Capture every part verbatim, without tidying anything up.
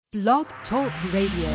Blog Talk Radio.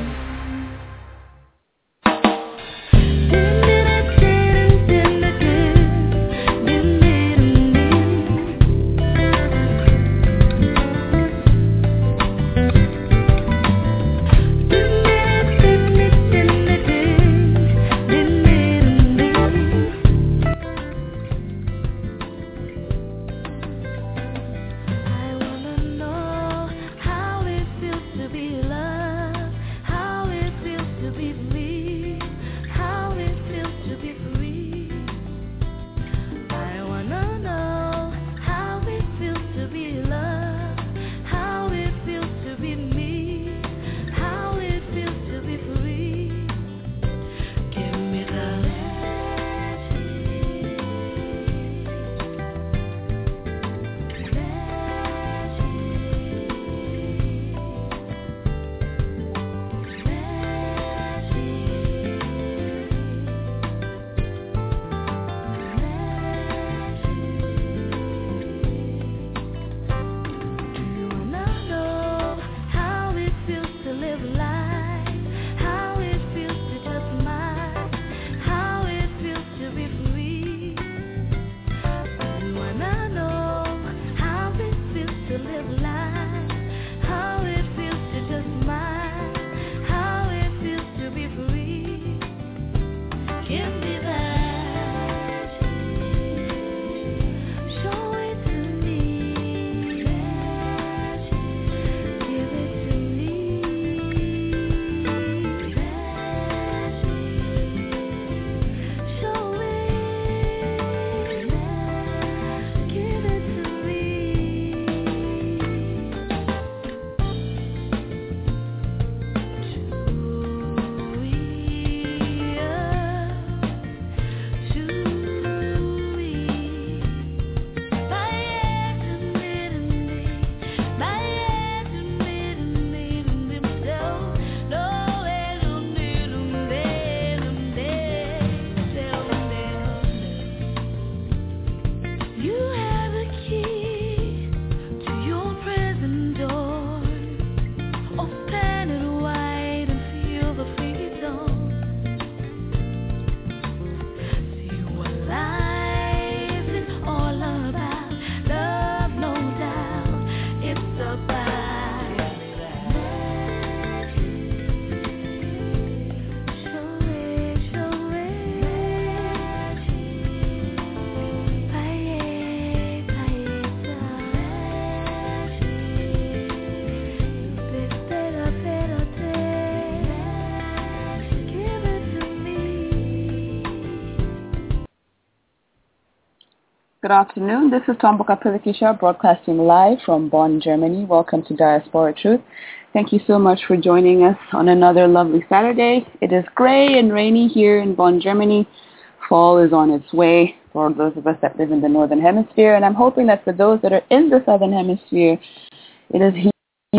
Good afternoon. This is Tomboka Pilikisha broadcasting live from Bonn, Germany. Welcome to Diaspora Truth. Thank you so much for joining us on another lovely Saturday. It is gray and rainy here in Bonn, Germany. Fall is on its way for those of us that live in the Northern Hemisphere, and I'm hoping that for those that are in the Southern Hemisphere, it is heat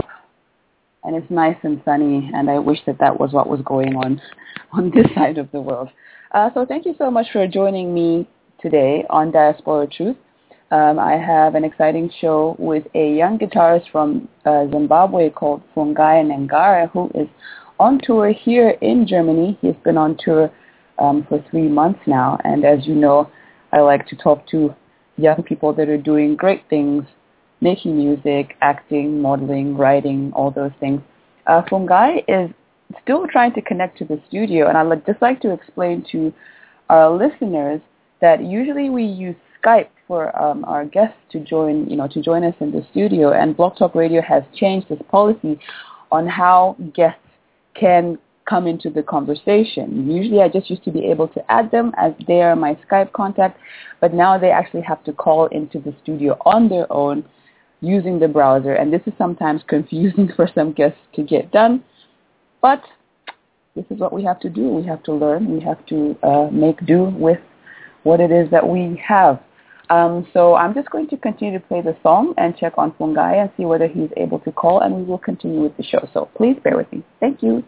and it's nice and sunny, and I wish that that was what was going on on this side of the world. Uh, so thank you so much for joining me today on Diaspora Truth. Um, I have an exciting show with a young guitarist from uh, Zimbabwe called Fungai Nengara, who is on tour here in Germany. He's been on tour um, for three months now, and as you know, I like to talk to young people that are doing great things, making music, acting, modeling, writing, all those things. Uh, Fungai is still trying to connect to the studio, and I'd just like to explain to our listeners that usually we use Skype for um, our guests to join, you know, to join us in the studio, and Blog Talk Radio has changed its policy on how guests can come into the conversation. Usually I just used to be able to add them as they are my Skype contact, but now they actually have to call into the studio on their own using the browser, and this is sometimes confusing for some guests to get done, but this is what we have to do. We have to learn. We have to uh, make do with what it is that we have. Um, so I'm just going to continue to play the song and check on Fungai and see whether he's able to call, and we will continue with the show. So please bear with me. Thank you.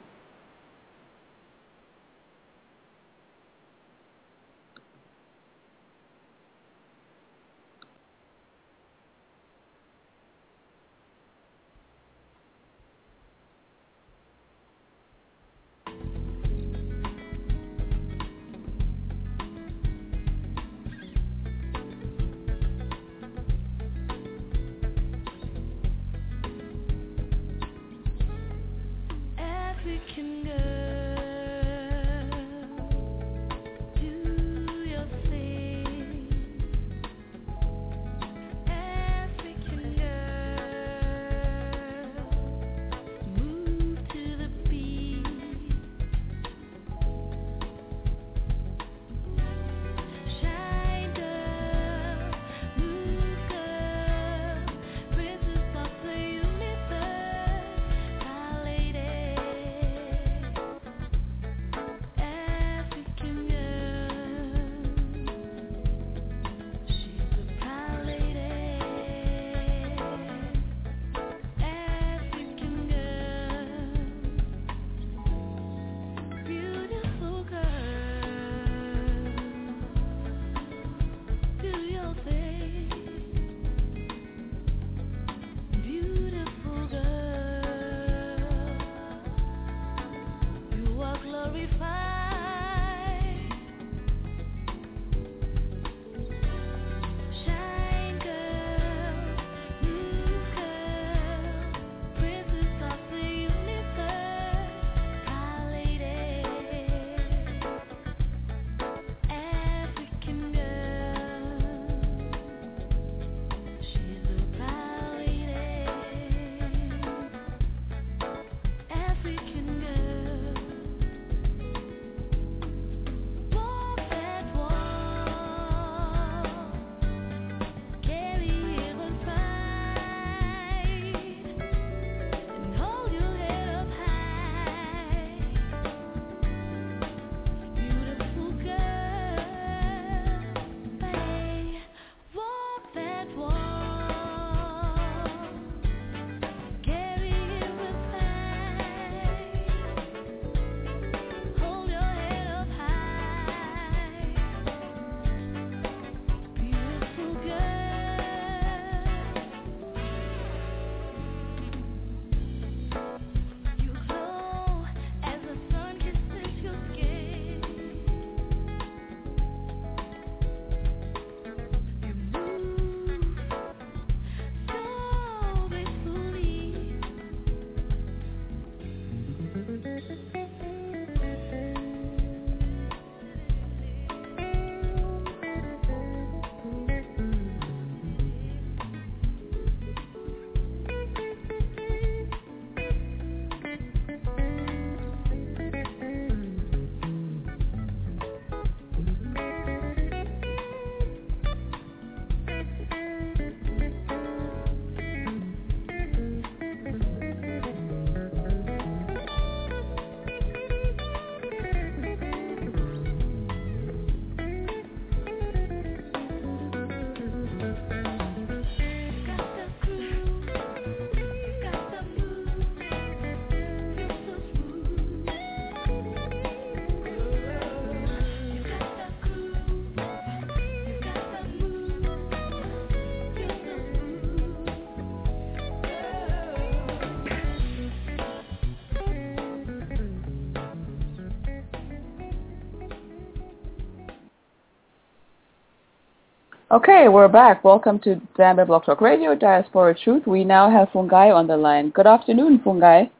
Okay, we're back. Welcome to Zambia Blog Talk Radio, Diaspora Truth. We now have Fungai on the line. Good afternoon, Fungai.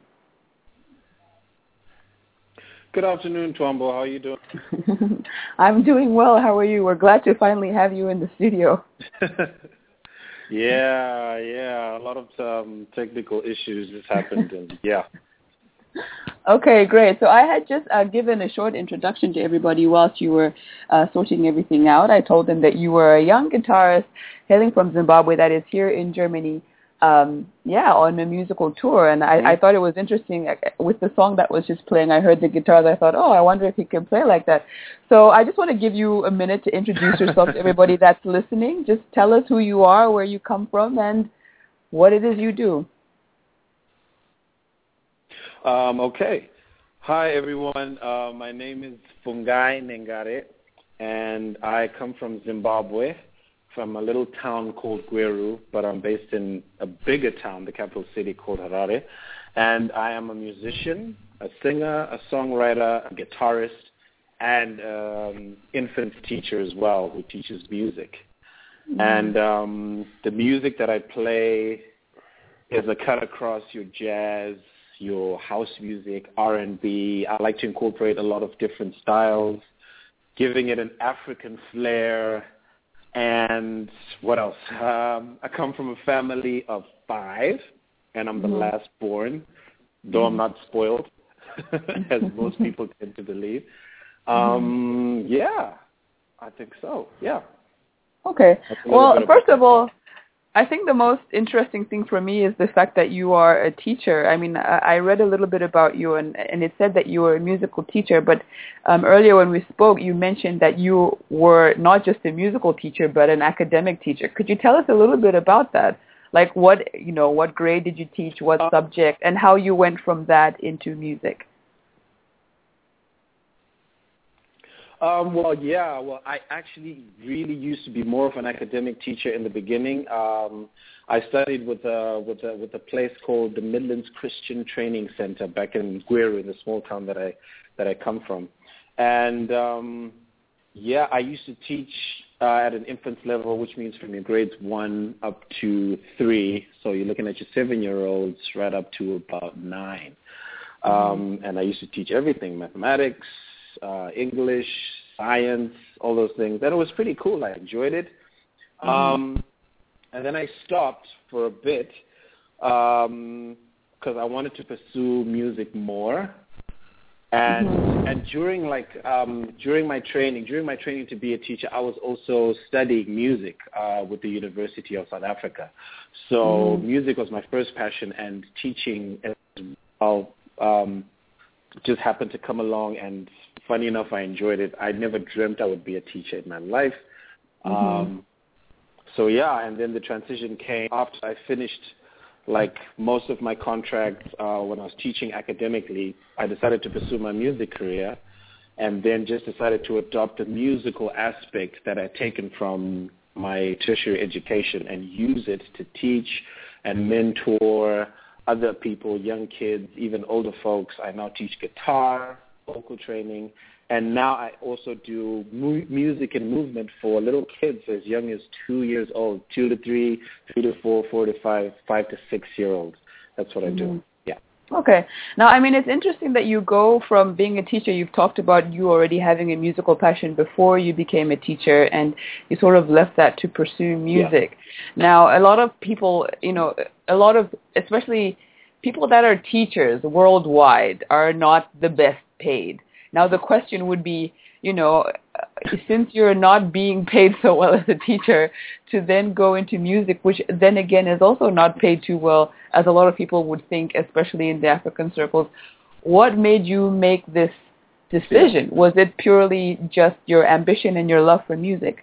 Good afternoon, Twambo. How are you doing? I'm doing well. How are you? We're glad to finally have you in the studio. yeah, yeah. A lot of um, technical issues has happened, and yeah. Okay, great. So I had just uh, given a short introduction to everybody whilst you were uh, sorting everything out. I told them that you were a young guitarist hailing from Zimbabwe that is here in Germany, um, yeah, on a musical tour. And I, mm-hmm. I thought it was interesting. With the song that was just playing, I heard the guitars. I thought, oh, I wonder if he can play like that. So I just want to give you a minute to introduce yourself to everybody that's listening. Just tell us who you are, where you come from, and what it is you do. Um, okay. Hi, everyone. Uh, my name is Fungai Nengare, and I come from Zimbabwe, from a little town called Gweru, but I'm based in a bigger town, the capital city called Harare. And I am a musician, a singer, a songwriter, a guitarist, and um, infant teacher as well, who teaches music. Mm-hmm. And um, the music that I play is a cut across your jazz, your house music, R and B. I like to incorporate a lot of different styles, giving it an African flair. And what else? Um, I come from a family of five, and I'm the mm-hmm. last born, though I'm not spoiled, as most people tend to believe. Um, yeah, I think so, yeah. Okay. Well, first of all, I think the most interesting thing for me is the fact that you are a teacher. I mean, I, I read a little bit about you, and, and it said that you were a musical teacher, but um, earlier when we spoke, you mentioned that you were not just a musical teacher, but an academic teacher. Could you tell us a little bit about that? Like what, you know, what grade did you teach, what uh, subject, and how you went from that into music? Um, well, yeah. Well, I actually really used to be more of an academic teacher in the beginning. Um, I studied with a with a with a place called the Midlands Christian Training Center back in Gweru, in the small town that I that I come from, and um, yeah, I used to teach uh, at an infants level, which means from your grades one up to three. So you're looking at your seven-year-olds right up to about nine, um, and I used to teach everything: mathematics, Uh, English, science, all those things. And it was pretty cool. I enjoyed it. Mm-hmm. Um, and then I stopped for a bit because um, I wanted to pursue music more. And mm-hmm. and during like um, during my training, during my training to be a teacher, I was also studying music uh, with the University of South Africa. So mm-hmm. music was my first passion, and teaching as well um, just happened to come along, and funny enough, I enjoyed it. I never dreamt I would be a teacher in my life. Mm-hmm. Um, so yeah, and then the transition came after I finished like most of my contracts uh, when I was teaching academically. I decided to pursue my music career, and then just decided to adopt a musical aspect that I'd taken from my tertiary education and use it to teach and mentor other people, young kids, even older folks. I now teach guitar, vocal training, and now I also do mu- music and movement for little kids as young as two years old, two to three, three to four, four to five, five to six year olds. That's what mm-hmm. I do. Yeah. Okay. Now, I mean, it's interesting that you go from being a teacher. You've talked about you already having a musical passion before you became a teacher, and you sort of left that to pursue music. Yeah. Now, a lot of people, you know, a lot of, especially people that are teachers worldwide, are not the best paid. Now, the question would be, you know, since you're not being paid so well as a teacher, to then go into music, which then again is also not paid too well, as a lot of people would think, especially in the African circles, what made you make this decision? Was it purely just your ambition and your love for music?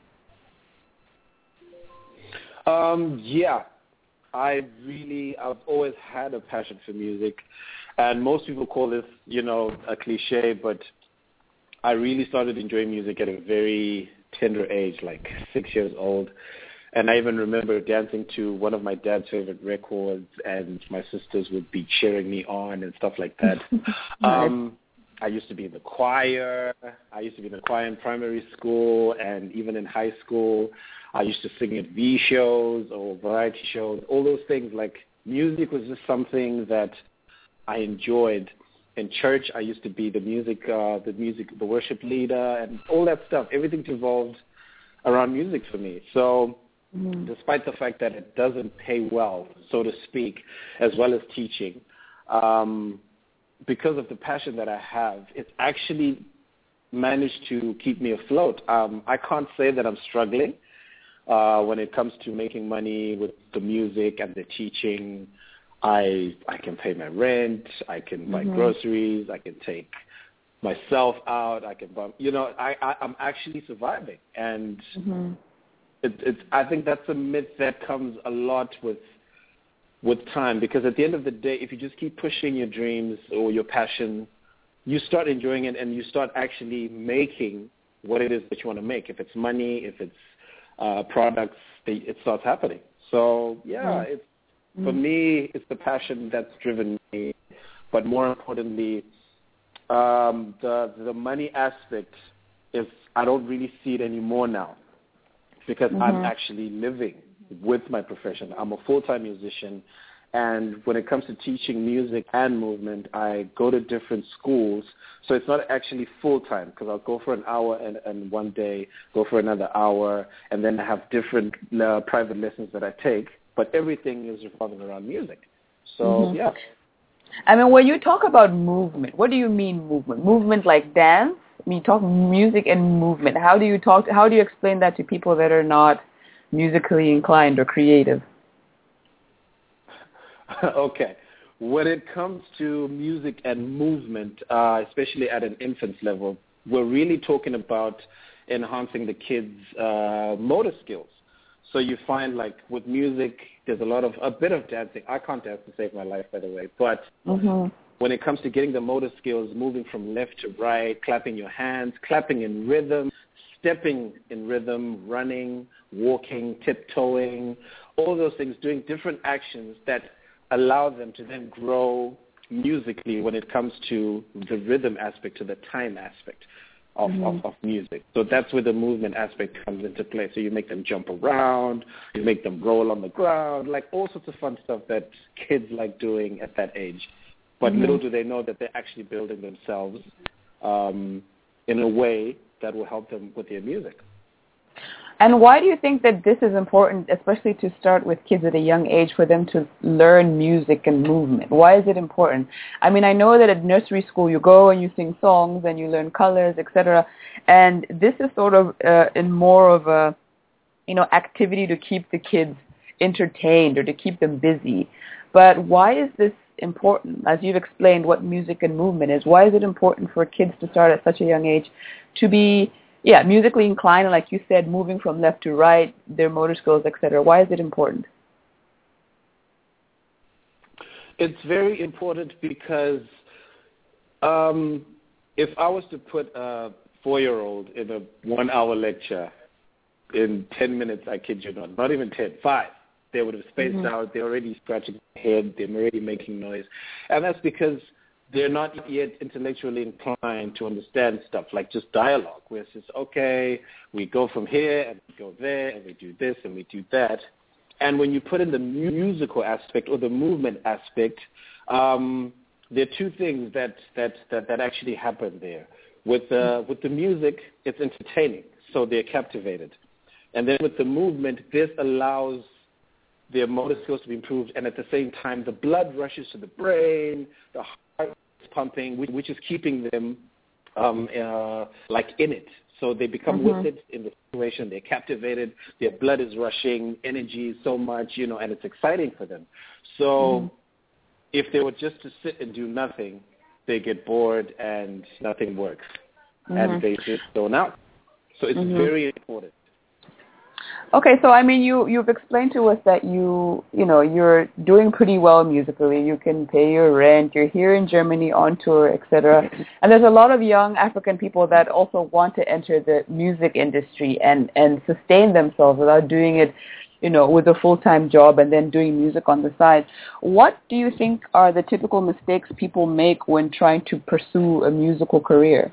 Um, yeah. I really, I've always had a passion for music, and most people call this, you know, a cliche, but I really started enjoying music at a very tender age, like six years old, and I even remember dancing to one of my dad's favorite records, and my sisters would be cheering me on and stuff like that. um, I used to be in the choir. I used to be in the choir in primary school and even in high school. I used to sing at V shows or variety shows, all those things. Like, music was just something that I enjoyed. In church, I used to be the music, uh, the music, the worship leader, and all that stuff. Everything revolved around music for me. So, mm. despite the fact that it doesn't pay well, so to speak, as well as teaching, um, because of the passion that I have, it's actually managed to keep me afloat. Um, I can't say that I'm struggling. Uh, when it comes to making money with the music and the teaching, I I can pay my rent, I can buy mm-hmm. groceries, I can take myself out, I can buy, you know, I, I, I'm actually surviving. And mm-hmm. it, it's, I think that's a myth that comes a lot with with time, because at the end of the day, if you just keep pushing your dreams or your passion, you start enjoying it and you start actually making what it is that you want to make. If it's money, if it's Uh, products, they, it starts happening. So, yeah, mm. it's, mm. for me, it's the passion that's driven me. But more importantly, um, the the money aspect is, I don't really see it anymore now, because mm-hmm. I'm actually living with my profession. I'm a full-time musician, And when it comes to teaching music and movement, I go to different schools. So it's not actually full-time because I'll go for an hour and, and one day, go for another hour, and then I have different uh, private lessons that I take. But everything is revolving around music. So, mm-hmm. yeah. I mean, when you talk about movement, what do you mean movement? Movement like dance? I mean, you talk music and movement. How do you talk? How do you explain that to people that are not musically inclined or creative? Okay. When it comes to music and movement, uh, especially at an infant's level, we're really talking about enhancing the kids' uh, motor skills. So you find, like, with music, there's a lot of, a bit of dancing. I can't dance to save my life, by the way. But mm-hmm. when it comes to getting the motor skills, moving from left to right, clapping your hands, clapping in rhythm, stepping in rhythm, running, walking, tiptoeing, all those things, doing different actions that allow them to then grow musically when it comes to the rhythm aspect, to the time aspect of, mm-hmm. of, of music. So that's where the movement aspect comes into play. So you make them jump around, you make them roll on the ground, like all sorts of fun stuff that kids like doing at that age. But mm-hmm. little do they know that they're actually building themselves um, in a way that will help them with their music. And why do you think that this is important, especially to start with kids at a young age, for them to learn music and movement? Why is it important? I mean, I know that at nursery school you go and you sing songs and you learn colors, et cetera. And this is sort of uh, in more of a, you know, activity to keep the kids entertained or to keep them busy. But why is this important? As you've explained what music and movement is, why is it important for kids to start at such a young age to be Yeah, musically inclined, and like you said, moving from left to right, their motor skills, et cetera? Why is it important? It's very important because um, if I was to put a four-year-old in a one-hour lecture in ten minutes, I kid you not, not even ten, five, they would have spaced mm-hmm. out. They're already scratching their head. They're already making noise. And that's because they're not yet intellectually inclined to understand stuff like just dialogue, where it's just, okay, we go from here and we go there and we do this and we do that. And when you put in the musical aspect or the movement aspect, um, there are two things that, that, that, that actually happen there. With, uh, with the music, it's entertaining, so they're captivated. And then with the movement, this allows their motor skills to be improved, and at the same time, the blood rushes to the brain, the heart is pumping, which, which is keeping them um, uh, like in it. So they become mm-hmm. with it in the situation. They're captivated. Their blood is rushing, energy so much, you know, and it's exciting for them. So mm-hmm. if they were just to sit and do nothing, they get bored and nothing works, mm-hmm. and they just zone out. So it's mm-hmm. very important. Okay, so I mean, you you've explained to us that you you know you're doing pretty well musically. You can pay your rent. You're here in Germany on tour, et cetera. And there's a lot of young African people that also want to enter the music industry and and sustain themselves without doing it, you know, with a full-time job and then doing music on the side. What do you think are the typical mistakes people make when trying to pursue a musical career?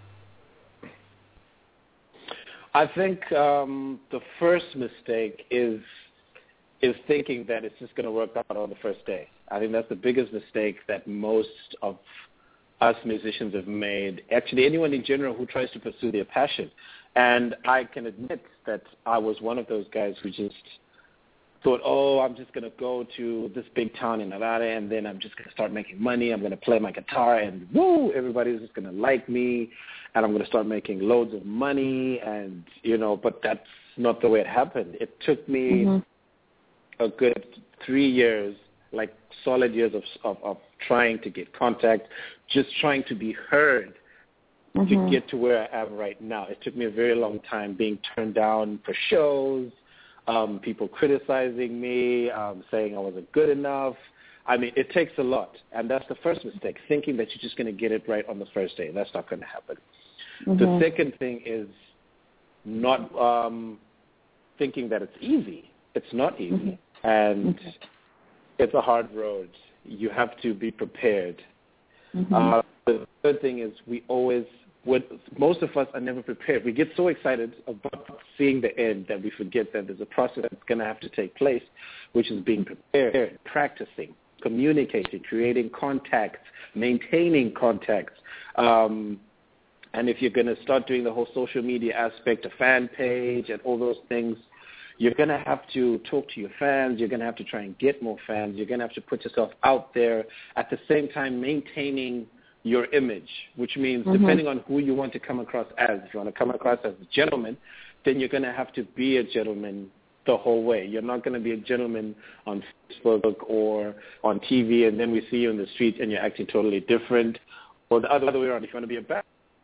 I think um, the first mistake is is thinking that it's just going to work out on the first day. I think that's the biggest mistake that most of us musicians have made. Actually, anyone in general who tries to pursue their passion. And I can admit that I was one of those guys who just thought, oh, I'm just going to go to this big town in Nevada, and then I'm just going to start making money. I'm going to play my guitar, and woo, everybody's just going to like me, and I'm going to start making loads of money, and, you know, but that's not the way it happened. It took me mm-hmm. a good three years, like solid years of, of, of trying to get contact, just trying to be heard mm-hmm. to get to where I am right now. It took me a very long time being turned down for shows, Um, people criticizing me, um, saying I wasn't good enough. I mean, it takes a lot, and that's the first mistake, thinking that you're just going to get it right on the first day. That's not going to happen. Mm-hmm. The second thing is not um, thinking that it's easy. It's not easy, mm-hmm. and mm-hmm. it's a hard road. You have to be prepared. Mm-hmm. Uh, the third thing is we always what most of us are never prepared. We get so excited about seeing the end that we forget that there's a process that's going to have to take place, which is being prepared, practicing, communicating, creating contacts, maintaining contacts. Um, and if you're going to start doing the whole social media aspect, a fan page and all those things, you're going to have to talk to your fans. You're going to have to try and get more fans. You're going to have to put yourself out there, at the same time maintaining your image, which means mm-hmm. depending on who you want to come across as, if you want to come across as a gentleman, then you're going to have to be a gentleman the whole way. You're not going to be a gentleman on Facebook or on T V, and then we see you in the street and you're acting totally different. Or the other way around, if you want to be a bad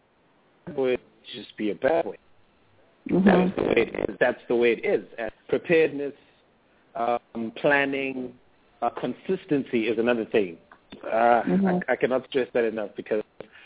boy, just be a bad boy. Mm-hmm. That's the way it is. That's the way it is. And preparedness, um, planning, uh, consistency is another thing. Uh, mm-hmm. I, I cannot stress that enough, because,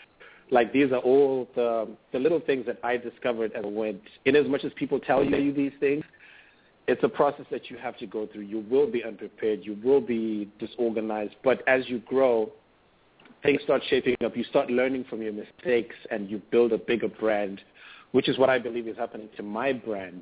like, these are all the the little things that I discovered as I went. In as much as people tell you these things, it's a process that you have to go through. You will be unprepared. You will be disorganized. But as you grow, things start shaping up. You start learning from your mistakes, and you build a bigger brand, which is what I believe is happening to my brand.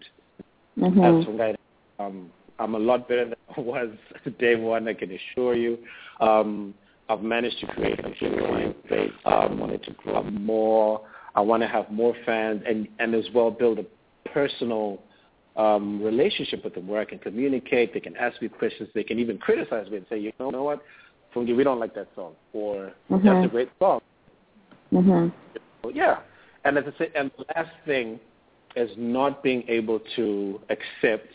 Mm-hmm. As um, I'm a lot better than I was day one, I can assure you. Um, I've managed to create a client base. I wanted to grow more. I want to have more fans, and, and as well build a personal um, relationship with them where I can communicate. They can ask me questions. They can even criticize me and say, you know, you know what, Fungi, we don't like that song, or mm-hmm. that's a great song. Mm-hmm. So, yeah. And, as I say, and the last thing is not being able to accept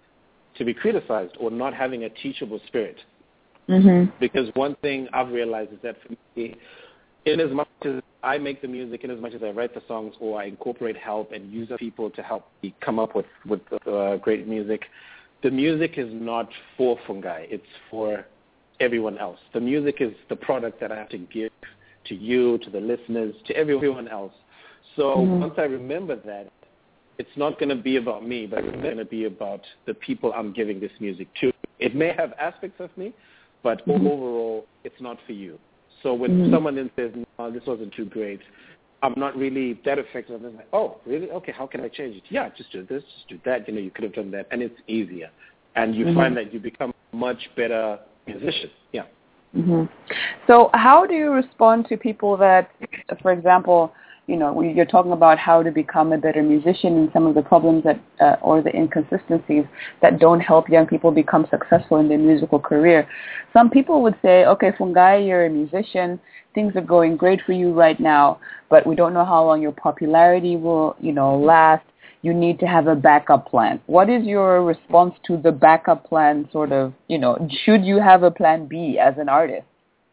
to be criticized, or not having a teachable spirit. Mm-hmm. Because one thing I've realized is that for me, in as much as I make the music, in as much as I write the songs, or I incorporate help and use people to help me come up with, with uh, great music, the music is not for Fungi. It's for everyone else. The music is the product that I have to give to you, to the listeners, to everyone else. So mm-hmm. once I remember that, it's not going to be about me, but it's going to be about the people I'm giving this music to. It may have aspects of me, but mm-hmm. overall, it's not for you. So when mm-hmm. someone then says, no, this wasn't too great, I'm not really that effective. I'm like, oh, really? Okay, how can I change it? Yeah, just do this, just do that. You know, you could have done that, and it's easier. And you mm-hmm. find that you become a much better musician. Yeah. Mm-hmm. So how do you respond to people that, for example, you know, you're talking about how to become a better musician and some of the problems that, uh, or the inconsistencies that don't help young people become successful in their musical career. Some people would say, okay, Fungi, you're a musician. Things are going great for you right now, but we don't know how long your popularity will, you know, last. You need to have a backup plan. What is your response to the backup plan, sort of, you know, should you have a plan B as an artist?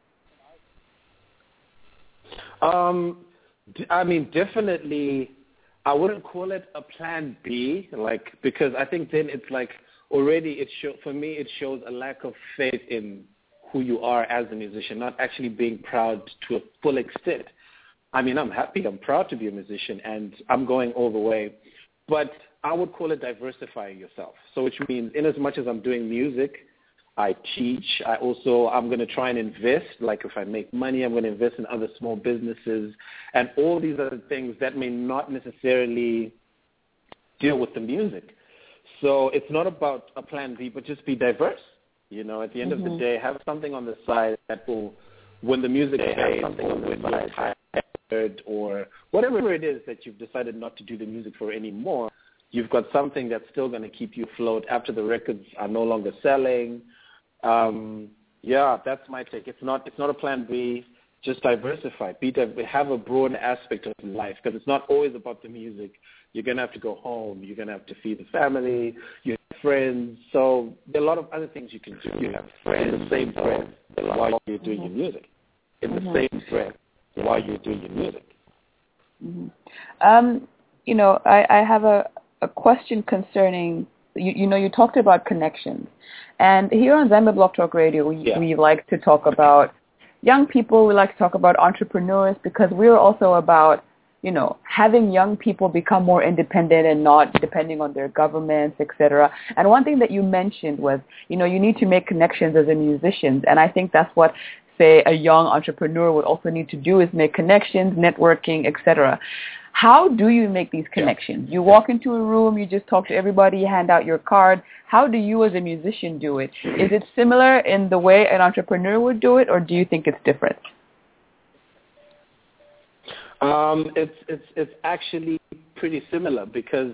Um, I mean, definitely, I wouldn't call it a plan B, like, because I think then it's like already it show, for me it shows a lack of faith in who you are as a musician, not actually being proud to a full extent. I mean, I'm happy, I'm proud to be a musician, and I'm going all the way, but I would call it diversifying yourself. So which means in as much as I'm doing music, I teach. I also, I'm going to try and invest. Like if I make money, I'm going to invest in other small businesses and all these other things that may not necessarily deal with the music. So it's not about a plan B, but just be diverse. You know, at the end mm-hmm. of the day, have something on the side that will, when the music plays, something on the side, or whatever it is that you've decided not to do the music for anymore, you've got something that's still going to keep you afloat after the records are no longer selling. Um, yeah, that's my take. It's not it's not a plan B. Just diversify. Be have a broad aspect of life, because it's not always about the music. You're going to have to go home. You're going to have to feed the family. You have friends. So there are a lot of other things you can do. You have friends in the same breath while you're doing mm-hmm. your music. In mm-hmm. the same breath while you're doing your music. Mm-hmm. Um, you know, I, I have a, a question concerning, you, you know, you talked about connections. And here on Zambia Blog Talk Radio, we, yeah. we like to talk about young people. We like to talk about entrepreneurs, because we're also about, you know, having young people become more independent and not depending on their governments, et cetera. And one thing that you mentioned was, you know, you need to make connections as a musician. And I think that's what say a young entrepreneur would also need to do is make connections, networking, et cetera. How do you make these connections? Yeah. You walk into a room, you just talk to everybody, you hand out your card. How do you as a musician do it? Is it similar in the way an entrepreneur would do it, or do you think it's different? Um, it's it's it's actually pretty similar because,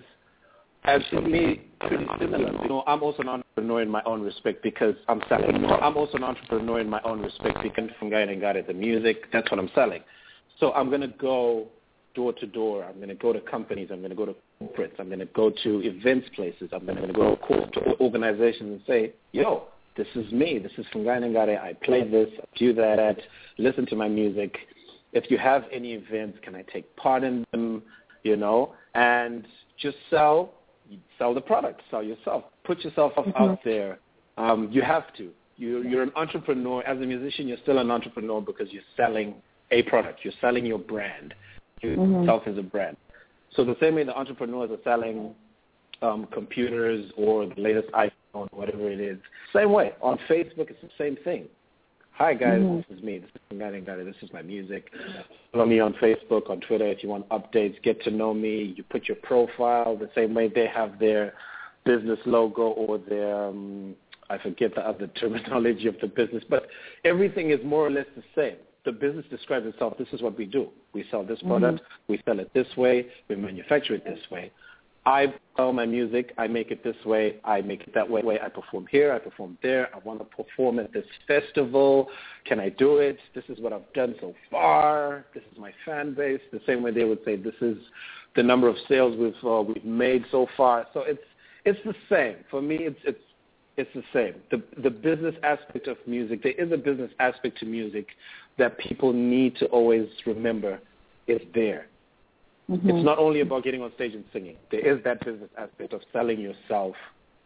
as for me, pretty similar. You know, I'm also an entrepreneur in my own respect because I'm selling. I'm also an entrepreneur in my own respect because from Fungai Nengare, the music, that's what I'm selling. So I'm gonna go door to door. I'm going to go to companies. I'm going to go to corporates. I'm going to go to events places. I'm going to go to organizations and say, yo, this is me. This is Fungai Nengare. I play this, I do that, listen to my music. If you have any events, can I take part in them, you know, and just sell, sell the product, sell yourself. Put yourself mm-hmm. out there. Um, you have to. You, you're an entrepreneur. As a musician, you're still an entrepreneur because you're selling a product. You're selling your brand. Yourself mm-hmm. as a brand. So the same way the entrepreneurs are selling um, computers or the latest iPhone, whatever it is, same way. On Facebook, it's the same thing. Hi, guys, mm-hmm. this is me. This is Fungai Nengare. This is my music. Follow me on Facebook, on Twitter if you want updates. Get to know me. You put your profile the same way they have their business logo or their, um, I forget the other terminology of the business, but everything is more or less the same. The business describes itself. This is what we do. We sell this product. Mm-hmm. We sell it this way. We manufacture it this way. I sell my music. I make it this way. I make it that way. I perform here. I perform there. I want to perform at this festival. Can I do it? This is what I've done so far. This is my fan base. The same way they would say, this is the number of sales we've uh, we've made so far. So it's it's the same. For me, it's it's it's the same. The the business aspect of music. There is a business aspect to music that people need to always remember is there. Mm-hmm. It's not only about getting on stage and singing. There is that business aspect of selling yourself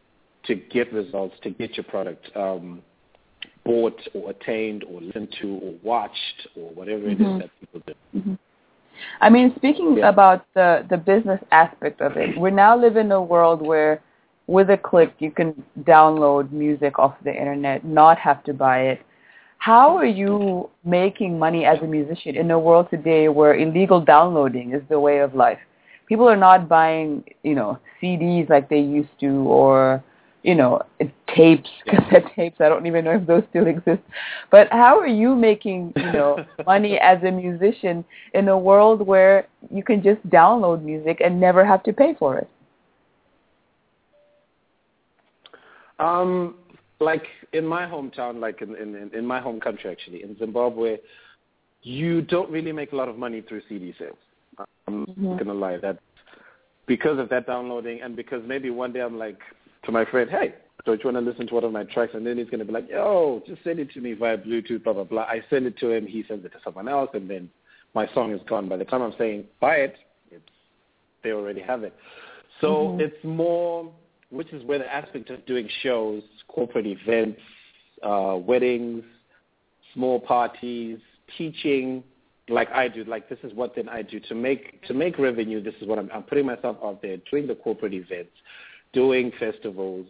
to get results, to get your product um, bought or attained or listened to or watched or whatever mm-hmm. it is that people do. Mm-hmm. I mean, speaking yeah. about the, the business aspect of it, we now live in a world where with a click you can download music off the internet, not have to buy it. How are you making money as a musician in a world today where illegal downloading is the way of life? People are not buying, you know, C Ds like they used to, or, you know, tapes, cassette tapes. I don't even know if those still exist. But how are you making, you know, money as a musician in a world where you can just download music and never have to pay for it? Um. Like in my hometown, like in, in, in my home country, actually, in Zimbabwe, you don't really make a lot of money through C D sales. I'm mm-hmm. not going to lie. That's because of that downloading and because maybe one day I'm like to my friend, hey, don't you want to listen to one of my tracks? And then he's going to be like, yo, just send it to me via Bluetooth, blah, blah, blah. I send it to him. He sends it to someone else, and then my song is gone. By the time I'm saying buy it, it's, they already have it. So mm-hmm. it's more... which is where the aspect of doing shows, corporate events, uh, weddings, small parties, teaching, like I do, like this is what then I do to make to make revenue. This is what I'm, I'm putting myself out there, doing the corporate events, doing festivals,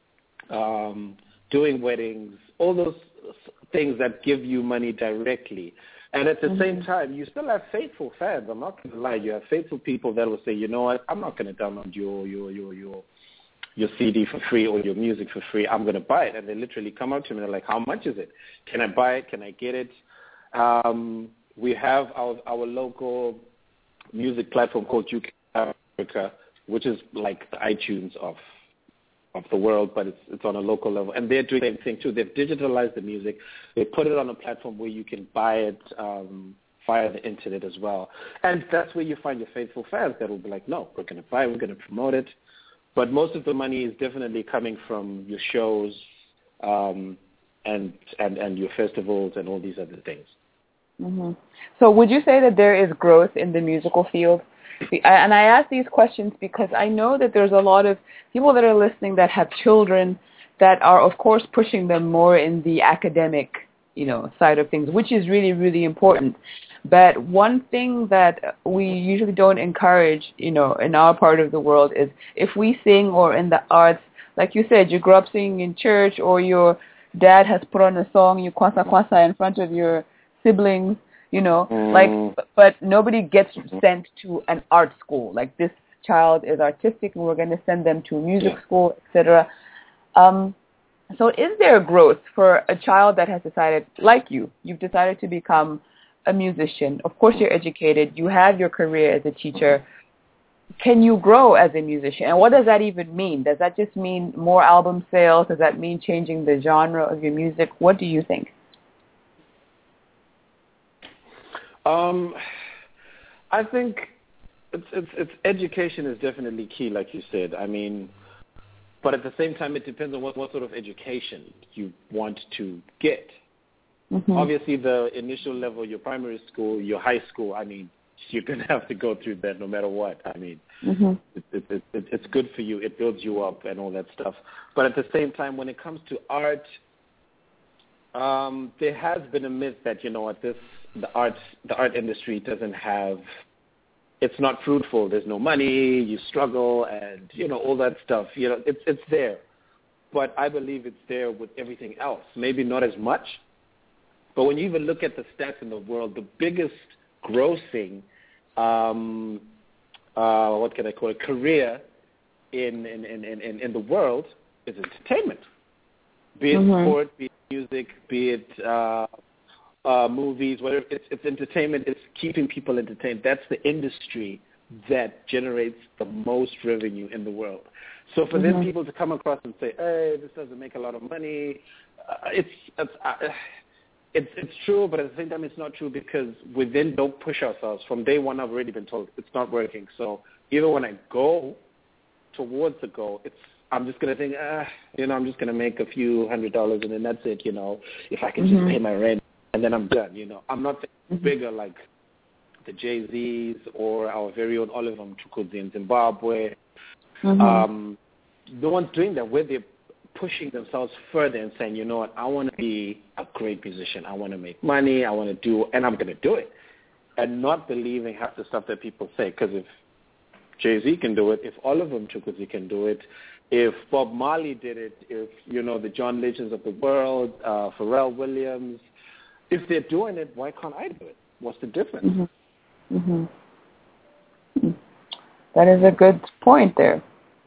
um, doing weddings, all those things that give you money directly. And at the mm-hmm. same time, you still have faithful fans. I'm not going to lie. You have faithful people that will say, you know what, I'm not going to download your your your your your C D for free or your music for free. I'm going to buy it. And they literally come up to me and they're like, how much is it? Can I buy it? Can I get it? Um, we have our our local music platform called U K Africa, which is like the iTunes of of the world, but it's it's on a local level. And they're doing the same thing too. They've digitalized the music. They put it on a platform where you can buy it um, via the internet as well. And that's where you find your faithful fans that will be like, no, we're going to buy it, we're going to promote it. But most of the money is definitely coming from your shows um, and, and and your festivals and all these other things. Mm-hmm. So would you say that there is growth in the musical field? And I ask these questions because I know that there's a lot of people that are listening that have children that are, of course, pushing them more in the academic, you know, side of things, which is really, really important. But one thing that we usually don't encourage, you know, in our part of the world is if we sing or in the arts, like you said, you grew up singing in church or you're dad has put on a song, you kwasa kwasa in front of your siblings, you know, mm. like, but nobody gets sent to an art school. Like, this child is artistic and we're going to send them to music yeah. school, et cetera. Um, so is there growth for a child that has decided, like you, you've decided to become a musician? Of course you're educated, you have your career as a teacher. Can you grow as a musician? And what does that even mean? Does that just mean more album sales? Does that mean changing the genre of your music? What do you think? Um, I think it's, it's, it's education is definitely key, like you said. I mean, but at the same time, it depends on what, what sort of education you want to get. Mm-hmm. Obviously, the initial level, your primary school, your high school, I mean, you're going to have to go through that no matter what. I mean, mm-hmm. it, it, it, it, it's good for you. It builds you up and all that stuff. But at the same time, when it comes to art, um, there has been a myth that, you know what, this the art the art industry doesn't have, it's not fruitful. There's no money. You struggle, and you know all that stuff. You know, it's it's there, but I believe it's there with everything else. Maybe not as much, but when you even look at the stats in the world, the biggest grossing, um, uh, what can I call it, career in in, in, in, in the world is entertainment. Be it mm-hmm. sport, be it music, be it uh, uh, movies, whatever. It's, it's entertainment. It's keeping people entertained. That's the industry that generates the most revenue in the world. So for mm-hmm. them people to come across and say, hey, this doesn't make a lot of money, uh, it's it's, uh, it's it's true, but at the same time it's not true, because we then don't push ourselves. From day one, I've already been told it's not working. So even when I go towards the goal, it's I'm just going to think, ah, you know, I'm just going to make a few hundred dollars and then that's it, you know, if I can mm-hmm. just pay my rent and then I'm done, you know. I'm not thinking mm-hmm. bigger like the Jay-Z's or our very own Oliver Mtukudzi in Zimbabwe. Mm-hmm. Um, no one's doing that, where they're pushing themselves further and saying, you know what, I want to be a great musician. I want to make money. I want to do, and I'm going to do it. And not believing half the stuff that people say, because if Jay-Z can do it, if Oliver Mtukudzi can do it, if Bob Marley did it, if, you know, the John Legends of the world, uh, Pharrell Williams, if they're doing it, why can't I do it? What's the difference? Mm-hmm. Mm-hmm. That is a good point there.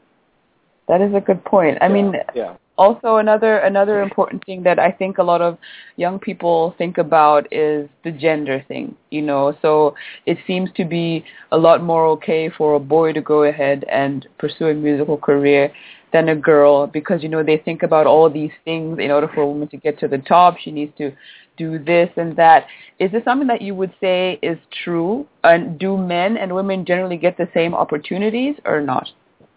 That is a good point. I yeah, mean, yeah. also another another important thing that I think a lot of young people think about is the gender thing, you know. So it seems to be a lot more okay for a boy to go ahead and pursue a musical career than a girl, because, you know, they think about all these things. In order for a woman to get to the top, she needs to do this and that. Is this something that you would say is true? And do men and women generally get the same opportunities or not?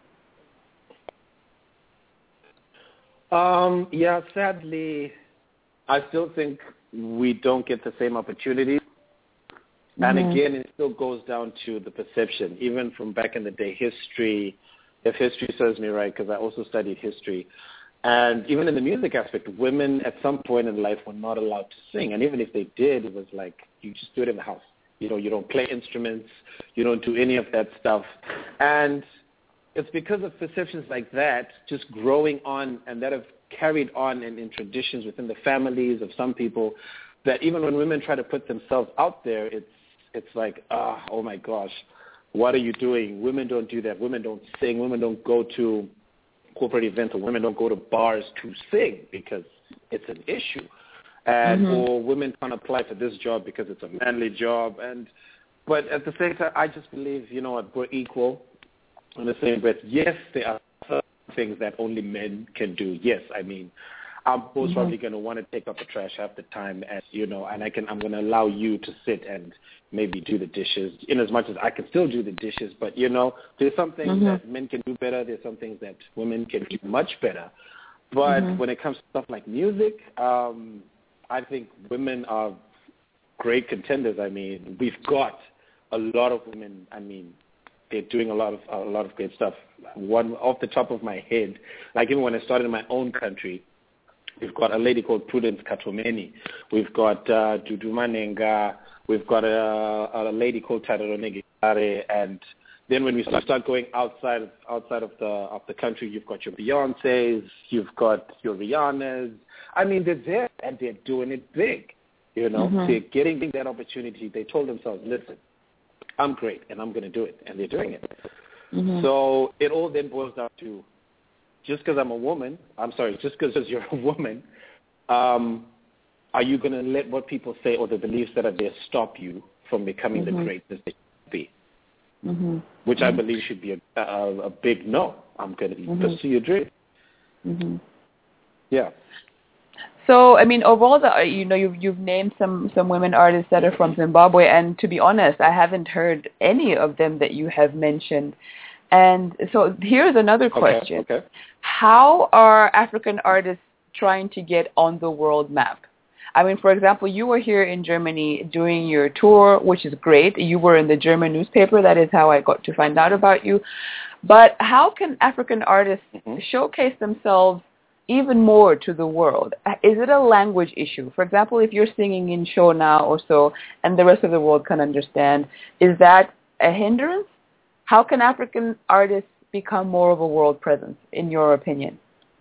Um, yeah, sadly, I still think we don't get the same opportunities. Mm-hmm. And again, it still goes down to the perception. Even from back in the day, history, if history serves me right, because I also studied history. And even in the music aspect, women at some point in life were not allowed to sing. And even if they did, it was like, you just do it in the house. You know, you don't play instruments. You don't do any of that stuff. And it's because of perceptions like that, just growing on, and that have carried on in, in traditions within the families of some people, that even when women try to put themselves out there, it's it's like, ah, oh my gosh, what are you doing? Women don't do that. Women don't sing. Women don't go to corporate events, or women don't go to bars to sing because it's an issue. And mm-hmm. or women can't apply for this job because it's a manly job. And but at the same time, I just believe, you know what, we're equal. In the same breath, yes, there are some things that only men can do. Yes, I mean, I'm most mm-hmm. probably going to want to take up the trash half the time, as you know, and I can. I'm going to allow you to sit and maybe do the dishes. In as much as I can still do the dishes, but you know, there's some things mm-hmm. that men can do better. There's some things that women can do much better. But mm-hmm. when it comes to stuff like music, um, I think women are great contenders. I mean, we've got a lot of women. I mean. They're doing a lot of a lot of great stuff. One off the top of my head, like even when I started in my own country, we've got a lady called Prudence Katomeni. We've got uh, Dudu Manenga. We've got a, a lady called Tadaro Negare, and then when we start, start going outside of, outside of the of the country, you've got your Beyoncés, you've got your Rihannas. I mean, they're there and they're doing it big. You know, Mm-hmm. they're getting that opportunity. They told themselves, listen, I'm great and I'm going to do it. And they're doing it. Mm-hmm. So it all then boils down to, just because I'm a woman, I'm sorry, just because you're a woman, um, are you going to let what people say or the beliefs that are there stop you from becoming Mm-hmm. the greatness that you should be? Mm-hmm. Which I believe should be a, a, a big no. I'm going to Mm-hmm. pursue your dream. Mm-hmm. Yeah. So, I mean, overall, the, you know, you've, you've named some, some women artists that are from Zimbabwe, and to be honest, I haven't heard any of them that you have mentioned. And so here's another question. Okay, okay. How are African artists trying to get on the world map? I mean, for example, you were here in Germany doing your tour, which is great. You were in the German newspaper. That is how I got to find out about you. But how can African artists Mm-hmm. showcase themselves even more to the world? Is it a language issue? For example, if you're singing in Shona or so and the rest of the world can understand, is that a hindrance? How can African artists become more of a world presence, in your opinion?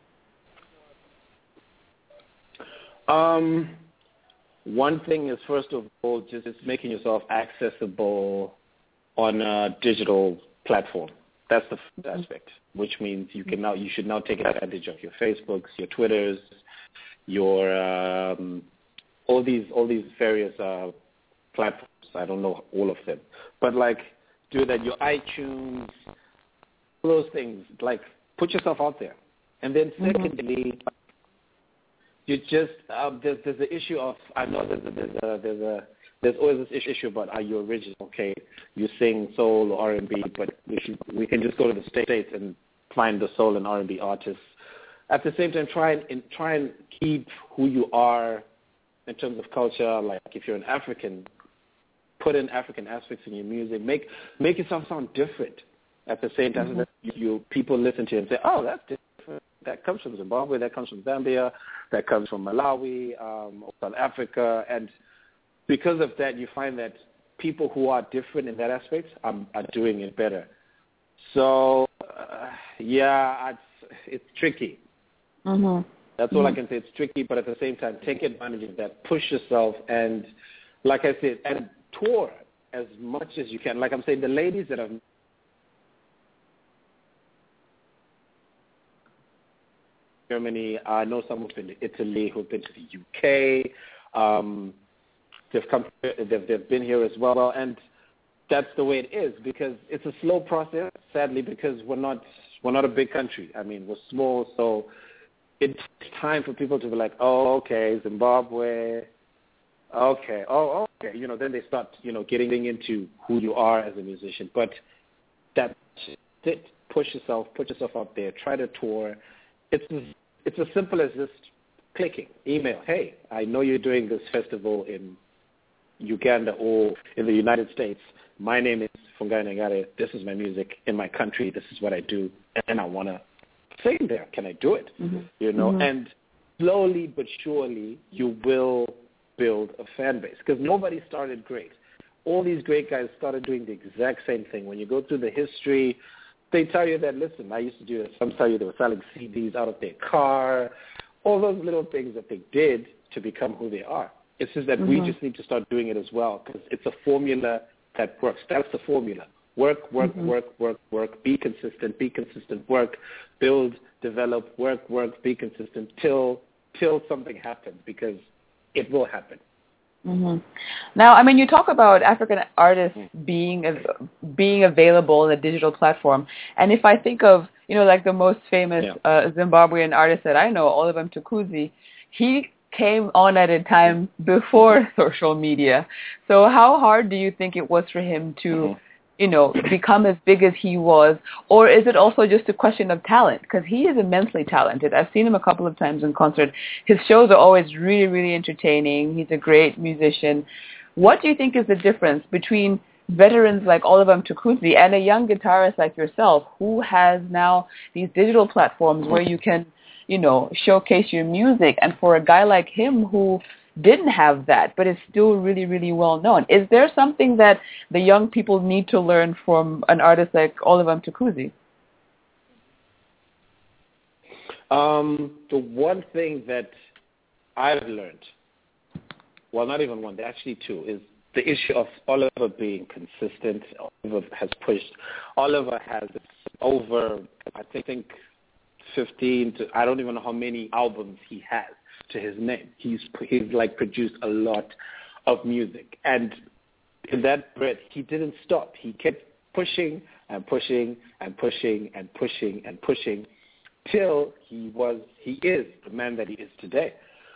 Um, one thing is, first of all, just making yourself accessible on a digital platform. That's the first aspect, which means you can now you should now take advantage of your Facebooks, your Twitters, your um, all these all these various uh, platforms. I don't know all of them, but like do that. Your iTunes, all those things. Like put yourself out there, and then secondly. Mm-hmm. You just um, there's there's the issue of I know there's a, there's a, there's a there's always this issue about are you original? Okay, you sing soul or R and B, but we should, we can just go to the States and find the soul and R and B artists. At the same time, try and, and try and keep who you are in terms of culture. Like if you're an African, put in African aspects in your music. Make make yourself sound different. At the same time, mm-hmm. that you people listen to you and say, oh, that's different. That comes from Zimbabwe, that comes from Zambia, that comes from Malawi, um, South Africa. And because of that, you find that people who are different in that aspect are, are doing it better. So, uh, yeah, it's, it's tricky. Mm-hmm. That's all mm-hmm. I can say. It's tricky, but at the same time, take advantage of that. Push yourself and, like I said, and tour as much as you can. Like I'm saying, the ladies that have Germany. I know some who've been to Italy, who've been to the U K. Um, they've come, they've, they've been here as well, and that's the way it is because it's a slow process. Sadly, because we're not we're not a big country. I mean, we're small, so it takes time for people to be like, oh, okay, Zimbabwe, okay, oh, okay. You know, then they start, you know, getting into who you are as a musician. But that's it. Push yourself, put yourself out there, try to tour. It's it's as simple as just clicking, email. Hey, I know you're doing this festival in Uganda or in the United States. My name is Fungai Nengare. This is my music in my country. This is what I do, and I want to sing there. Can I do it? Mm-hmm. You know, mm-hmm. and slowly but surely you will build a fan base because nobody started great. All these great guys started doing the exact same thing. When you go through the history, they tell you that, listen, I used to do this. Some tell you they were selling C Ds out of their car, all those little things that they did to become who they are. It's just that mm-hmm. we just need to start doing it as well because it's a formula that works. That's the formula. Work, work, mm-hmm. work, work, work, be consistent, be consistent, work, build, develop, work, work, be consistent till till something happens because it will happen. Mm-hmm. Now, I mean, you talk about African artists being being available in a digital platform, and if I think of, you know, like the most famous yeah. uh, Zimbabwean artist that I know, Oliver Mtukudzi, he came on at a time before social media. So how hard do you think it was for him to, mm-hmm. you know, become as big as he was? Or is it also just a question of talent? Because he is immensely talented. I've seen him a couple of times in concert. His shows are always really, really entertaining. He's a great musician. What do you think is the difference between veterans like Oliver Mtukudzi and a young guitarist like yourself who has now these digital platforms where you can, you know, showcase your music, and for a guy like him who didn't have that, but it's still really, really well known. Is there something that the young people need to learn from an artist like Oliver Mtukudzi? Um, the one thing that I've learned, well, not even one, actually two, is the issue of Oliver being consistent. Oliver has pushed. Oliver has over, I think, fifteen to, I don't even know how many albums he has to his name. He's, he's like produced a lot of music. And in that breath, he didn't stop. He kept pushing and pushing and pushing and pushing and pushing till he was, he is the man that he is today.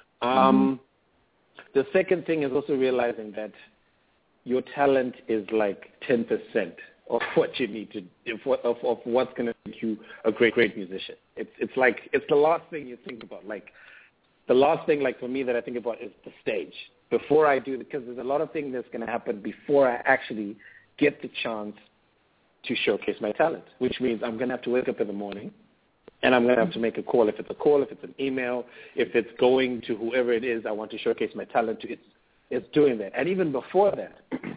Um, mm-hmm. The second thing is also realizing that your talent is like ten percent of what you need to, of, of what's going to make you a great, great musician. It's it's like, it's the last thing you think about. Like, the last thing, like, for me that I think about is the stage. Before I do, because there's a lot of things that's going to happen before I actually get the chance to showcase my talent, which means I'm going to have to wake up in the morning, and I'm going to have to make a call. If it's a call, if it's an email, if it's going to whoever it is I want to showcase my talent to, it's, it's doing that. And even before that,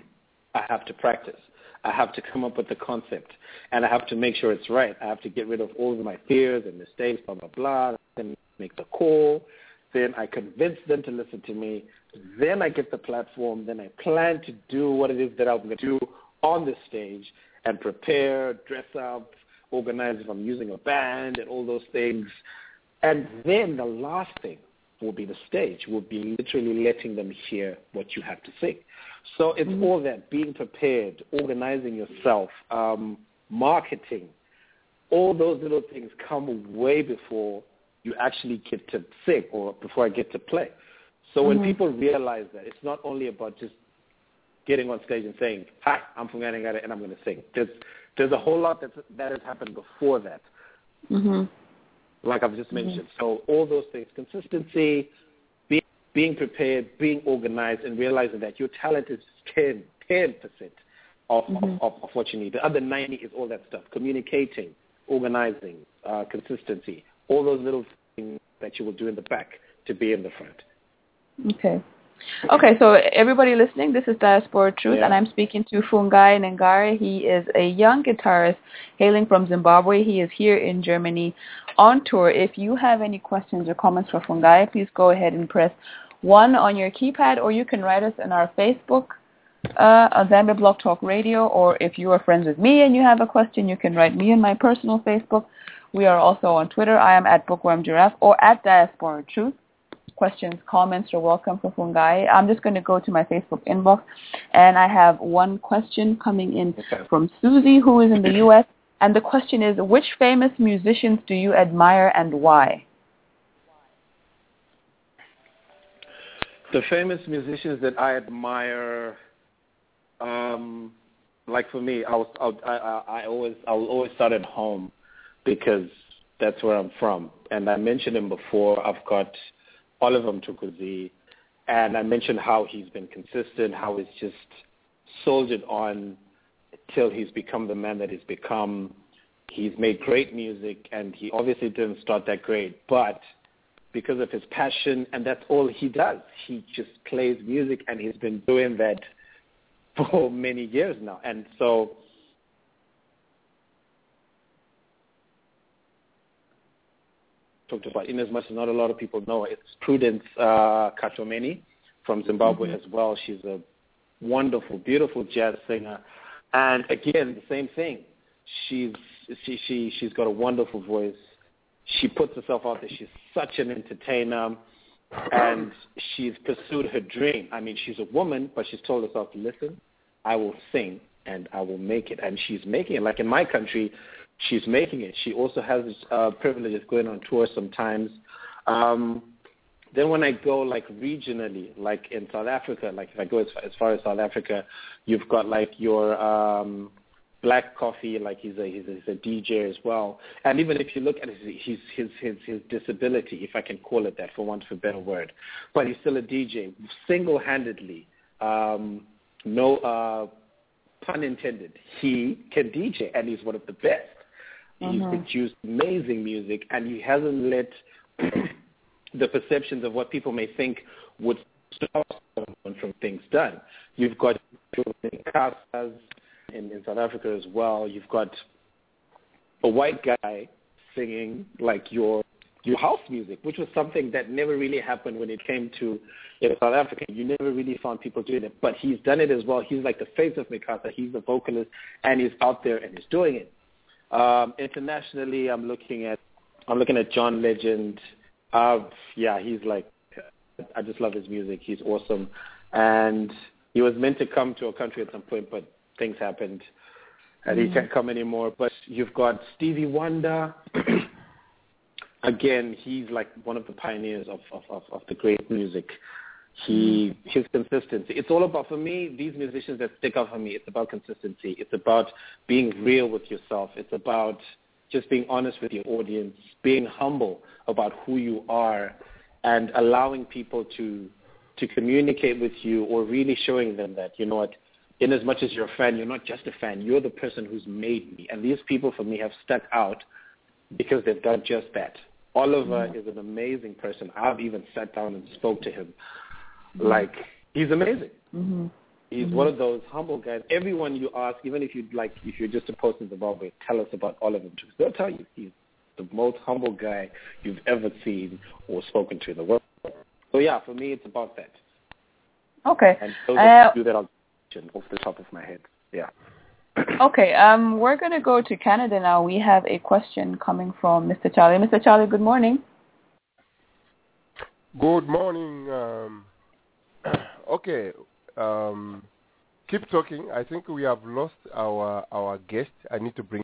I have to practice. I have to come up with the concept, and I have to make sure it's right. I have to get rid of all of my fears and mistakes, blah, blah, blah, and make the call. Then I convince them to listen to me. Then I get the platform. Then I plan to do what it is that I'm going to do on the stage and prepare, dress up, organize if I'm using a band and all those things. And then the last thing will be the stage, will be literally letting them hear what you have to sing. So it's mm-hmm. all that, being prepared, organizing yourself, um, marketing. All those little things come way before you actually get to sing or before I get to play. So mm-hmm. when people realize that, it's not only about just getting on stage and saying, hi, I'm Fungai Nengare and I'm going to sing. There's, there's a whole lot that's, that has happened before that, mm-hmm. like I've just mentioned. Mm-hmm. So all those things, consistency, being, being prepared, being organized, and realizing that your talent is ten percent of, mm-hmm. of, of what you need. The other ninety is all that stuff, communicating, organizing, uh, consistency, all those little things that you will do in the back to be in the front. Okay. Okay, so everybody listening, this is Diaspora Truth, yeah. and I'm speaking to Fungai Nengare. He is a young guitarist hailing from Zimbabwe. He is here in Germany on tour. If you have any questions or comments for Fungai, please go ahead and press one on your keypad, or you can write us in our Facebook, uh, Zambia Blog Talk Radio, or if you are friends with me and you have a question, you can write me on my personal Facebook. We are also on Twitter. I am at Bookworm Giraffe or at Diaspora Truth. Questions, comments are welcome for Fungai. I'm just going to go to my Facebook inbox, and I have one question coming in okay. from Susie, who is in the U S, and the question is, which famous musicians do you admire and why? The famous musicians that I admire, um, like for me, I, was, I, I, I always I will always start at home because that's where I'm from. And I mentioned him before. I've got Oliver Mtukudzi, and I mentioned how he's been consistent, how he's just soldiered on till he's become the man that he's become. He's made great music, and he obviously didn't start that great, but because of his passion, and that's all he does. He just plays music, and he's been doing that for many years now. And so talked about, in as much as not a lot of people know, it's Prudence uh, Katomeni from Zimbabwe mm-hmm. as well. She's a wonderful, beautiful jazz singer. And again, the same thing. She's she she she's got a wonderful voice. She puts herself out there. She's such an entertainer, and she's pursued her dream. I mean, she's a woman, but she's told herself, listen, I will sing and I will make it. And she's making it. Like in my country, she's making it. She also has a uh, privilege of going on tour sometimes. Um, then when I go like regionally, like in South Africa, like if I go as far as, far as South Africa, you've got like your um, Black Coffee, like he's a, he's a he's a D J as well. And even if you look at his his his his, his disability, if I can call it that for want of a better word, but he's still a D J, single-handedly, um, no uh, pun intended. He can D J, and he's one of the best. He's mm-hmm. produced amazing music, and he hasn't let the perceptions of what people may think would stop someone from things done. You've got Casas in, in South Africa as well. You've got a white guy singing like your your house music, which was something that never really happened when it came to you know, South Africa. You never really found people doing it, but he's done it as well. He's like the face of Mikasa. He's the vocalist, and he's out there and he's doing it. Um, internationally, I'm looking at I'm looking at John Legend. Uh, yeah, he's like I just love his music. He's awesome, and he was meant to come to our country at some point, but things happened, and mm-hmm. he can't come anymore. But you've got Stevie Wonder. Again, he's like one of the pioneers of, of, of, of the great music. He his consistency. It's all about, for me, these musicians that stick out for me, it's about consistency. It's about being real with yourself. It's about just being honest with your audience, being humble about who you are, and allowing people to to communicate with you, or really showing them that, you know what, in as much as you're a fan, you're not just a fan. You're the person who's made me. And these people, for me, have stuck out because they've done just that. Oliver mm-hmm. is an amazing person. I've even sat down and spoke to him. Mm-hmm. Like, he's amazing. Mm-hmm. He's mm-hmm. one of those humble guys. Everyone you ask, even if you'd like, if you're just a post in Zimbabwe, tell us about Oliver. They'll tell you he's the most humble guy you've ever seen or spoken to in the world. So yeah, for me, it's about that. Okay. And those uh, do that off the top of my head. Yeah. Okay, um, we're going to go to Canada now. We have a question coming from Mister Charlie. Mister Charlie, good morning. Good morning. Um, okay, um, keep talking. I think we have lost our our guest. I need to bring.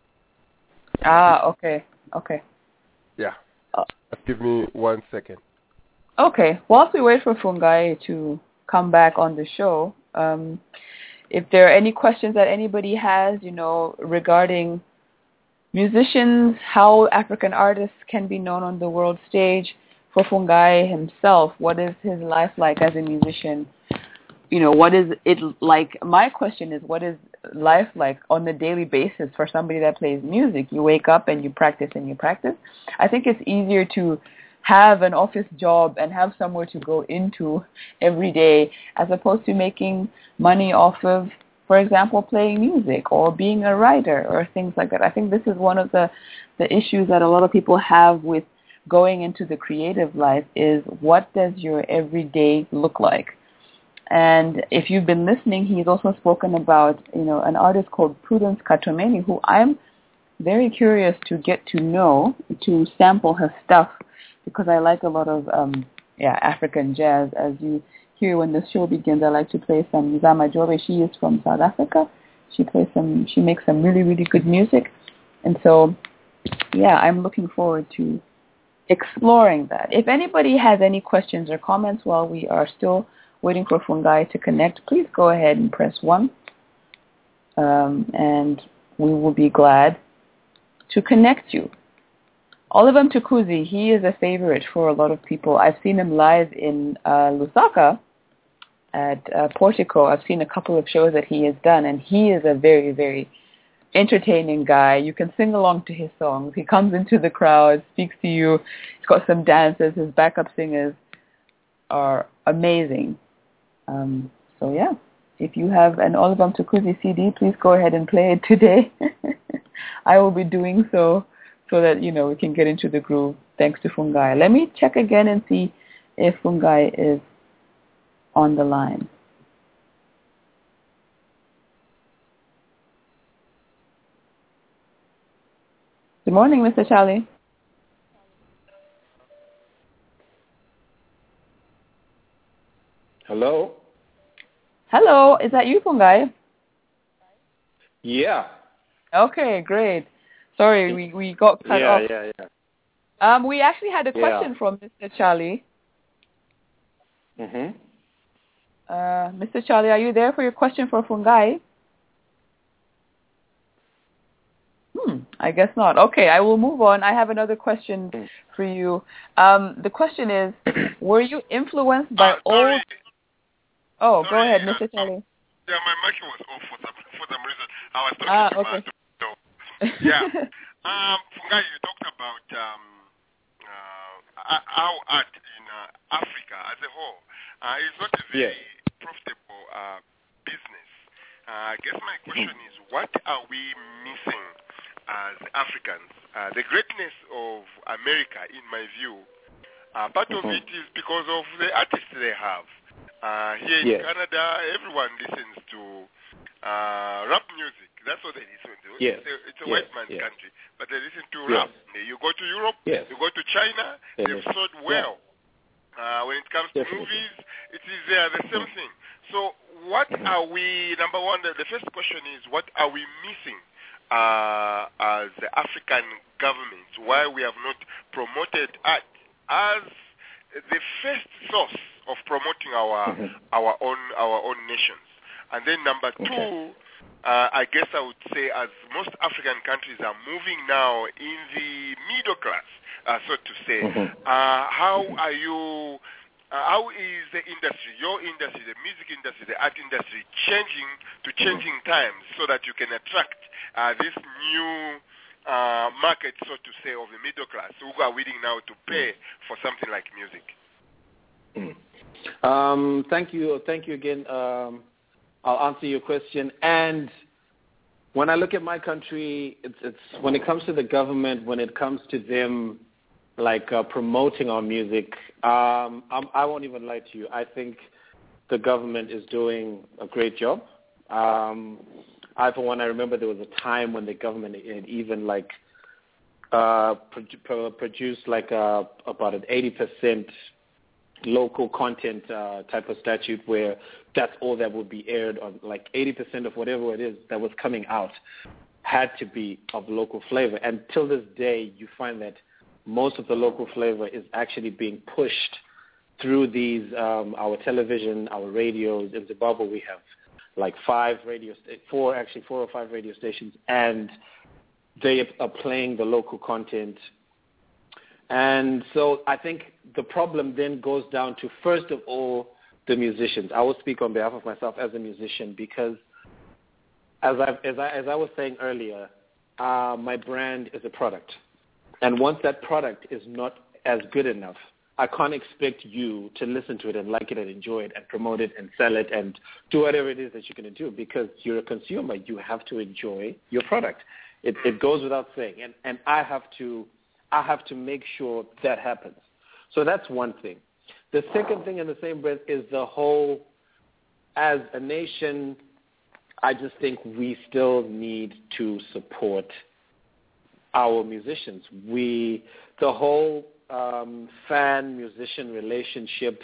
Ah, okay, okay. Yeah. Uh, Give me one second. Okay. Whilst we wait for Fungai to come back on the show, um, if there are any questions that anybody has, you know, regarding musicians, how African artists can be known on the world stage, for Fungai himself, what is his life like as a musician? You know, what is it like? My question is, what is life like on a daily basis for somebody that plays music? You wake up and you practice and you practice. I think it's easier to have an office job and have somewhere to go into every day, as opposed to making money off of, for example, playing music or being a writer or things like that. I think this is one of the, the issues that a lot of people have with going into the creative life is, what does your everyday look like? And if you've been listening, he's also spoken about, you know, an artist called Prudence Katomeni, who I'm very curious to get to know, to sample her stuff, because I like a lot of um, yeah African jazz. As you hear when the show begins, I like to play some Zama Jobe. She is from South Africa. She plays some. She makes some really really good music, and so yeah, I'm looking forward to exploring that. If anybody has any questions or comments while we are still waiting for Fungai to connect, please go ahead and press one, um, and we will be glad to connect you. Oliver Mtukudzi, he is a favorite for a lot of people. I've seen him live in uh, Lusaka at uh, Portico. I've seen a couple of shows that he has done, and he is a very, very entertaining guy. You can sing along to his songs. He comes into the crowd, speaks to you. He's got some dancers. His backup singers are amazing. Um, so, yeah, if you have an Oliver Mtukudzi C D, please go ahead and play it today. I will be doing so. So that, you know, we can get into the groove, thanks to Fungai. Let me check again and see if Fungai is on the line. Good morning, Mister Charlie. Hello? Hello, is that you, Fungai? Yeah. Okay, great. Sorry, we, we got cut yeah, off. Yeah, yeah, Um, we actually had a question yeah. from Mister Charlie. Mm-hmm. Uh, Mister Charlie, are you there for your question for Fungai? Hmm, I guess not. Okay, I will move on. I have another question mm. for you. Um, the question is, were you influenced by uh, sorry. old... Oh, sorry, go ahead, uh, Mister Charlie. Yeah, my mic was off for some, for some reason. I was talking ah, to okay. my so, yeah. um, Fungai, you talked about um, uh, our art in uh, Africa as a whole. uh, it's not a very yes. profitable uh, business. Uh, I guess my question is, what are we missing as Africans? Uh, the greatness of America, in my view, uh, part of it is because of the artists they have. Uh, here in yes. Canada, everyone listens to uh, rap music. That's what they listen to. Yes. It's a, it's a yes. white man's yes. country, but they listen to yes. rap. You go to Europe, yes. you go to China, yes. they've sold well. Yeah. Uh, when it comes Definitely. to movies, it is uh, the same thing. So what mm-hmm. are we, number one, the, the first question is, what are we missing uh, as the African governments? Why we have not promoted art as the first source of promoting our mm-hmm. our own our own nations? And then number two, okay. uh, I guess I would say, as most African countries are moving now in the middle class, uh, so to say, mm-hmm. uh, how are you? Uh, how is the industry, your industry, the music industry, the art industry, changing to changing mm-hmm. times so that you can attract uh, this new uh, market, so to say, of the middle class who are willing now to pay for something like music? Mm. Um, thank you, thank you again. Um, I'll answer your question. And when I look at my country, it's, it's when it comes to the government, when it comes to them, like uh, promoting our music, um, I'm, I won't even lie to you. I think the government is doing a great job. Um, I, for one, I remember there was a time when the government had even like uh, pro- produced like a, about an eighty percent local content uh, type of statute where that's all that would be aired on, like eighty percent of whatever it is that was coming out had to be of local flavor. And till this day, you find that most of the local flavor is actually being pushed through these, um, our television, our radios. In Zimbabwe, we have like five radio, four, actually four or five radio stations, and they are playing the local content. And so I think the problem then goes down to, first of all, the musicians. I will speak on behalf of myself as a musician because, as I, as I, as I was saying earlier, uh, my brand is a product. And once that product is not as good enough, I can't expect you to listen to it and like it and enjoy it and promote it and sell it and do whatever it is that you're going to do because you're a consumer. You have to enjoy your product. It, it goes without saying. And, and I have to I have to make sure that happens. So that's one thing. The second thing in the same breath is the whole, as a nation, I just think we still need to support our musicians. We, the whole um, fan-musician relationship,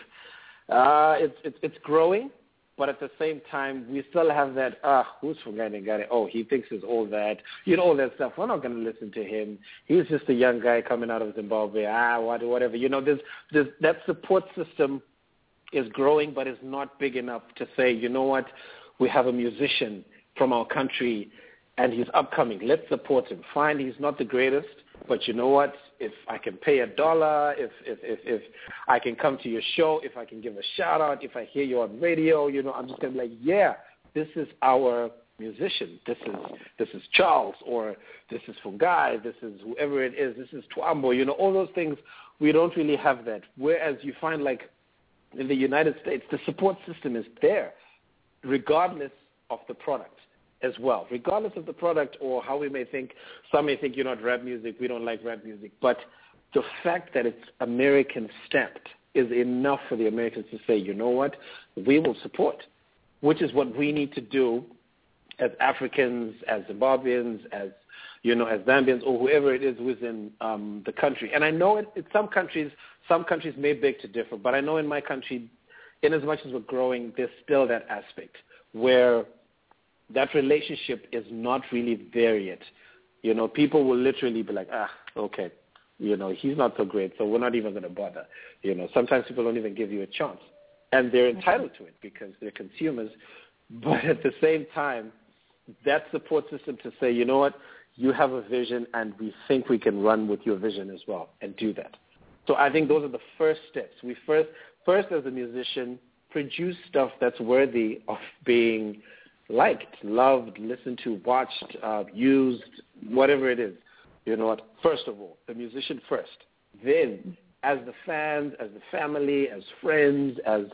uh, it's, it's it's growing, but at the same time, we still have that, ah, who's forgetting got it? Oh, he thinks he's all that. You know, all that stuff. We're not going to listen to him. He's just a young guy coming out of Zimbabwe. Ah, whatever. You know, there's, there's, that support system is growing, but it's not big enough to say, you know what, we have a musician from our country and he's upcoming. Let's support him. Fine, he's not the greatest, but you know what? If I can pay a dollar, if if if, if I can come to your show, if I can give a shout-out, if I hear you on radio, you know, I'm just going to be like, yeah, this is our musician. This is this is Charles, or this is Fungai, this is whoever it is, this is Twambo. You know, all those things, we don't really have that. Whereas you find, like, in the United States, the support system is there, regardless of the product as well. Regardless of the product or how we may think, some may think, you know, rap music, we don't like rap music. But the fact that it's American stamped is enough for the Americans to say, you know what, we will support, which is what we need to do as Africans, as Zimbabweans, as, you know, as Zambians, or whoever it is within um, the country. And I know in, in some countries, some countries may beg to differ, but I know in my country, in as much as we're growing, there's still that aspect where that relationship is not really there yet. You know, people will literally be like, ah, okay, you know, he's not so great, so we're not even going to bother. You know, sometimes people don't even give you a chance. And they're entitled to it because they're consumers. But at the same time, that support system to say, you know what, you have a vision and we think we can run with your vision as well and do that. So I think those are the first steps. We first, first as a musician, produce stuff that's worthy of being liked, loved, listened to, watched, uh, used, whatever it is. You know what? First of all, the musician first. Then, as the fans, as the family, as friends, as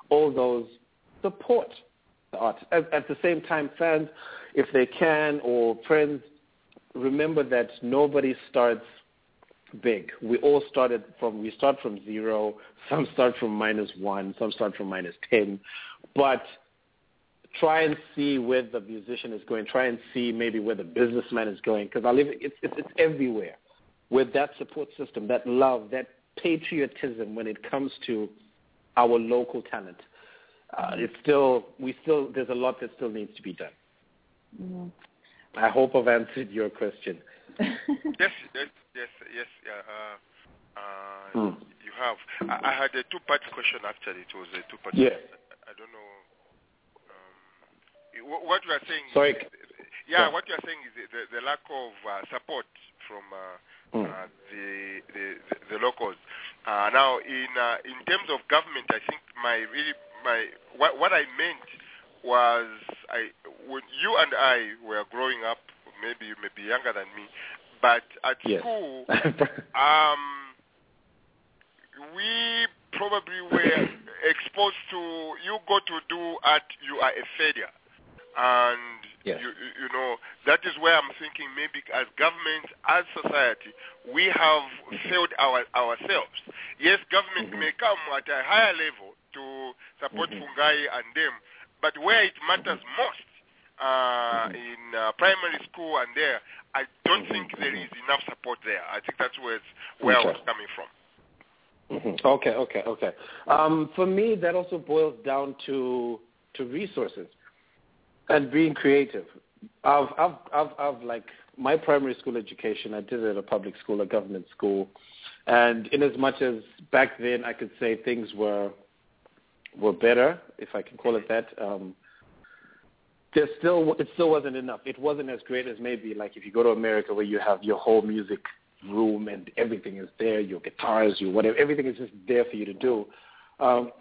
all those, support the artists. At, at the same time, fans, if they can, or friends, remember that nobody starts big. We all started from, we start from zero. Some start from minus one. Some start from minus ten. But try and see where the musician is going. Try and see maybe where the businessman is going, because I live. It's, it's it's everywhere. With that support system, that love, that patriotism when it comes to our local talent, uh, it's still we still there's a lot that still needs to be done. Mm-hmm. I hope I've answered your question. yes, yes, yes, yes. Uh, uh, mm. You have. I, I had a two-part question. Actually, it was a two-part. Yeah. I, I don't know. What you are saying, Sorry. Is, yeah, what you are saying is the, the lack of uh, support from uh, mm. uh, the, the the locals. Uh, now, in uh, in terms of government, I think my really my what, what I meant was I when you and I were growing up, maybe you may be younger than me, but at yes. school, um, we probably were exposed to you go to do art, you are a failure. And, yes. you, you know, that is where I'm thinking maybe as government, as society, we have failed our, ourselves. Yes, government mm-hmm. may come at a higher level to support mm-hmm. Fungai and them, but where it matters mm-hmm. most, uh, mm-hmm. in uh, primary school and there, I don't mm-hmm. think there is enough support there. I think that's where, where okay. I was coming from. Mm-hmm. Okay, okay, okay. Um, for me, that also boils down to to resources. And being creative. I've, I've, I've, I've, like, my primary school education, I did it at a public school, a government school. And in as much as back then I could say things were were better, if I can call it that, um, there still, it still wasn't enough. It wasn't as great as maybe, like, if you go to America where you have your whole music room and everything is there, your guitars, your whatever, everything is just there for you to do. Um,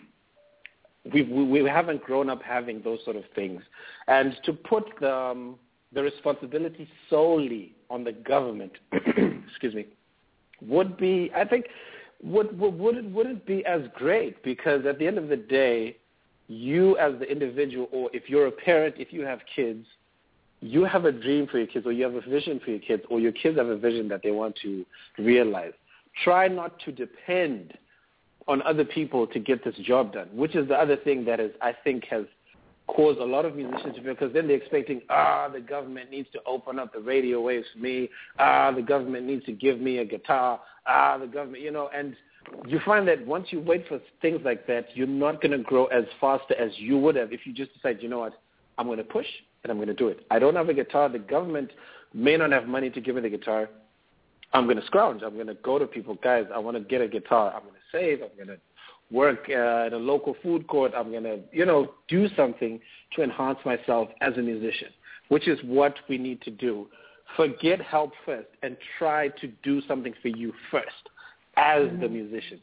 We, we we haven't grown up having those sort of things, and to put the um, the responsibility solely on the government, excuse me, would be I think would would wouldn't wouldn't be as great, because at the end of the day, you as the individual, or if you're a parent, if you have kids, you have a dream for your kids, or you have a vision for your kids, or your kids have a vision that they want to realize. Try not to depend on other people to get this job done, which is the other thing that is, I think, has caused a lot of musicians to feel, because then they're expecting, ah, the government needs to open up the radio waves for me, ah, the government needs to give me a guitar, ah, the government, you know, and you find that once you wait for things like that, you're not going to grow as fast as you would have if you just decide, you know what, I'm going to push and I'm going to do it. I don't have a guitar. The government may not have money to give me the guitar. I'm going to scrounge. I'm going to go to people, guys, I want to get a guitar. I'm going to save. I'm going to work uh, at a local food court. I'm going to, you know, do something to enhance myself as a musician, which is what we need to do. Forget help first and try to do something for you first as mm-hmm. the musician.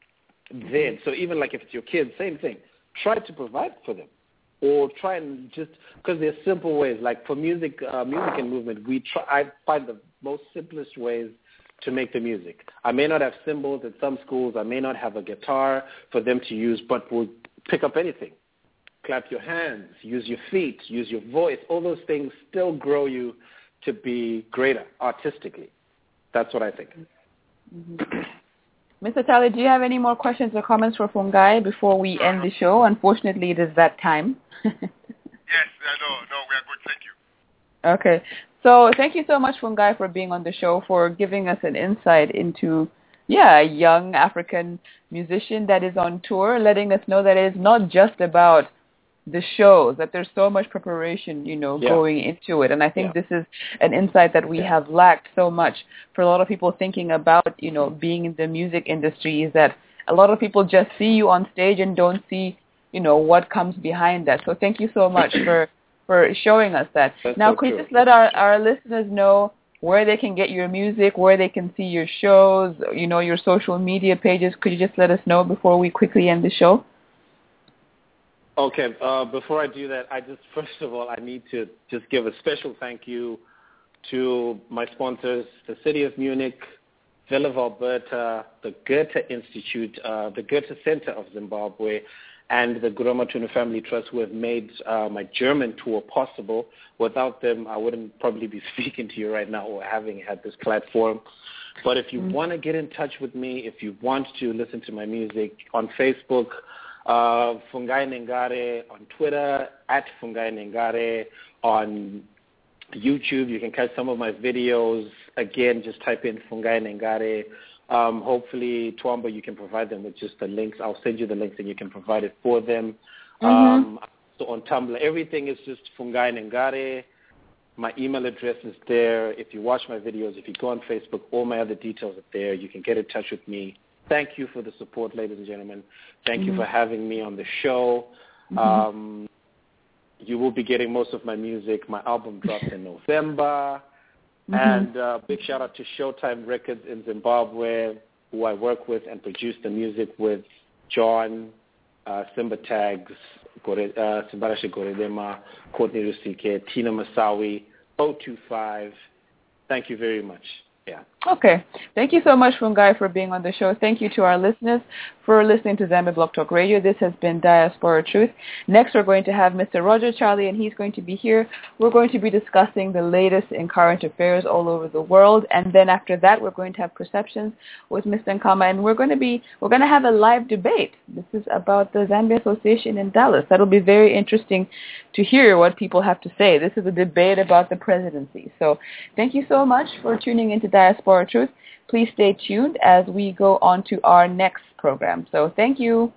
Then, so even like if it's your kids, same thing. Try to provide for them. Or try and just, because there's simple ways. Like for music, uh, music and movement, we try, I find the most simplest ways to make the music. I may not have cymbals at some schools. I may not have a guitar for them to use, but we'll pick up anything. Clap your hands, use your feet, use your voice. All those things still grow you to be greater artistically. That's what I think. Mm-hmm. Mister Tali, do you have any more questions or comments for Fungai before we end the show? Unfortunately, it is that time. Yes, no, no, we are good. Thank you. Okay. So thank you so much, Fungai, for being on the show, for giving us an insight into, yeah, a young African musician that is on tour, letting us know that it's not just about the shows, that there's so much preparation, you know, yeah. going into it. And I think yeah. this is an insight that we yeah. have lacked so much for a lot of people thinking about, you know, being in the music industry, is that a lot of people just see you on stage and don't see, you know, what comes behind that. So thank you so much for, for showing us that. That's now, so could you true. just let our, our listeners know where they can get your music, where they can see your shows, you know, your social media pages? Could you just let us know before we quickly end the show? Okay, uh, before I do that, I just, first of all, I need to just give a special thank you to my sponsors, the City of Munich, Villa of Alberta, the Goethe Institute, uh, the Goethe Center of Zimbabwe, and the Guruma Tunu Family Trust, who have made uh, my German tour possible. Without them, I wouldn't probably be speaking to you right now or having had this platform. But if you mm-hmm. want to get in touch with me, if you want to listen to my music on Facebook, uh, Fungai Nengare, on Twitter, at Fungai Nengare, on YouTube, you can catch some of my videos. Again, just type in Fungai Nengare. Um, hopefully, Twamba, you can provide them with just the links. I'll send you the links and you can provide it for them. Mm-hmm. Um, so on Tumblr, everything is just Fungai Nengare. My email address is there. If you watch my videos, if you go on Facebook, all my other details are there. You can get in touch with me. Thank you for the support, ladies and gentlemen. Thank mm-hmm. you for having me on the show. Mm-hmm. Um, you will be getting most of my music. My album drops in November. Mm-hmm. And uh, big shout out to Showtime Records in Zimbabwe, who I work with and produce the music with. John, uh, Simba Tags, Gore, uh, Simbarashi Goredema, Courtney Rusike, Tina Masawi, zero two five. Thank you very much. Yeah. Okay. Thank you so much, Fungai, for being on the show. Thank you to our listeners for listening to Zambia Blog Talk Radio. This has been Diaspora Truth. Next, we're going to have Mister Roger Charlie, and he's going to be here. We're going to be discussing the latest in current affairs all over the world. And then after that, we're going to have Perceptions with Mister Nkama, and we're going to be we're going to have a live debate. This is about the Zambia Association in Dallas. That'll be very interesting to hear what people have to say. This is a debate about the presidency. So thank you so much for tuning into Diaspora Truth. Please stay tuned as we go on to our next program. So thank you.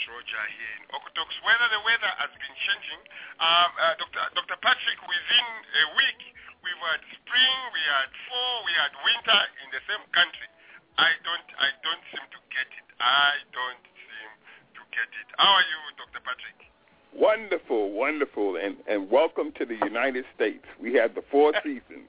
Roger here in Okotoks. Whether the weather has been changing, um, uh, Doctor Doctor Patrick, within a week, we've had spring, we had fall, we had winter in the same country. I don't, I don't seem to get it. I don't seem to get it. How are you, Doctor Patrick? Wonderful, wonderful, and, and welcome to the United States. We have the four seasons.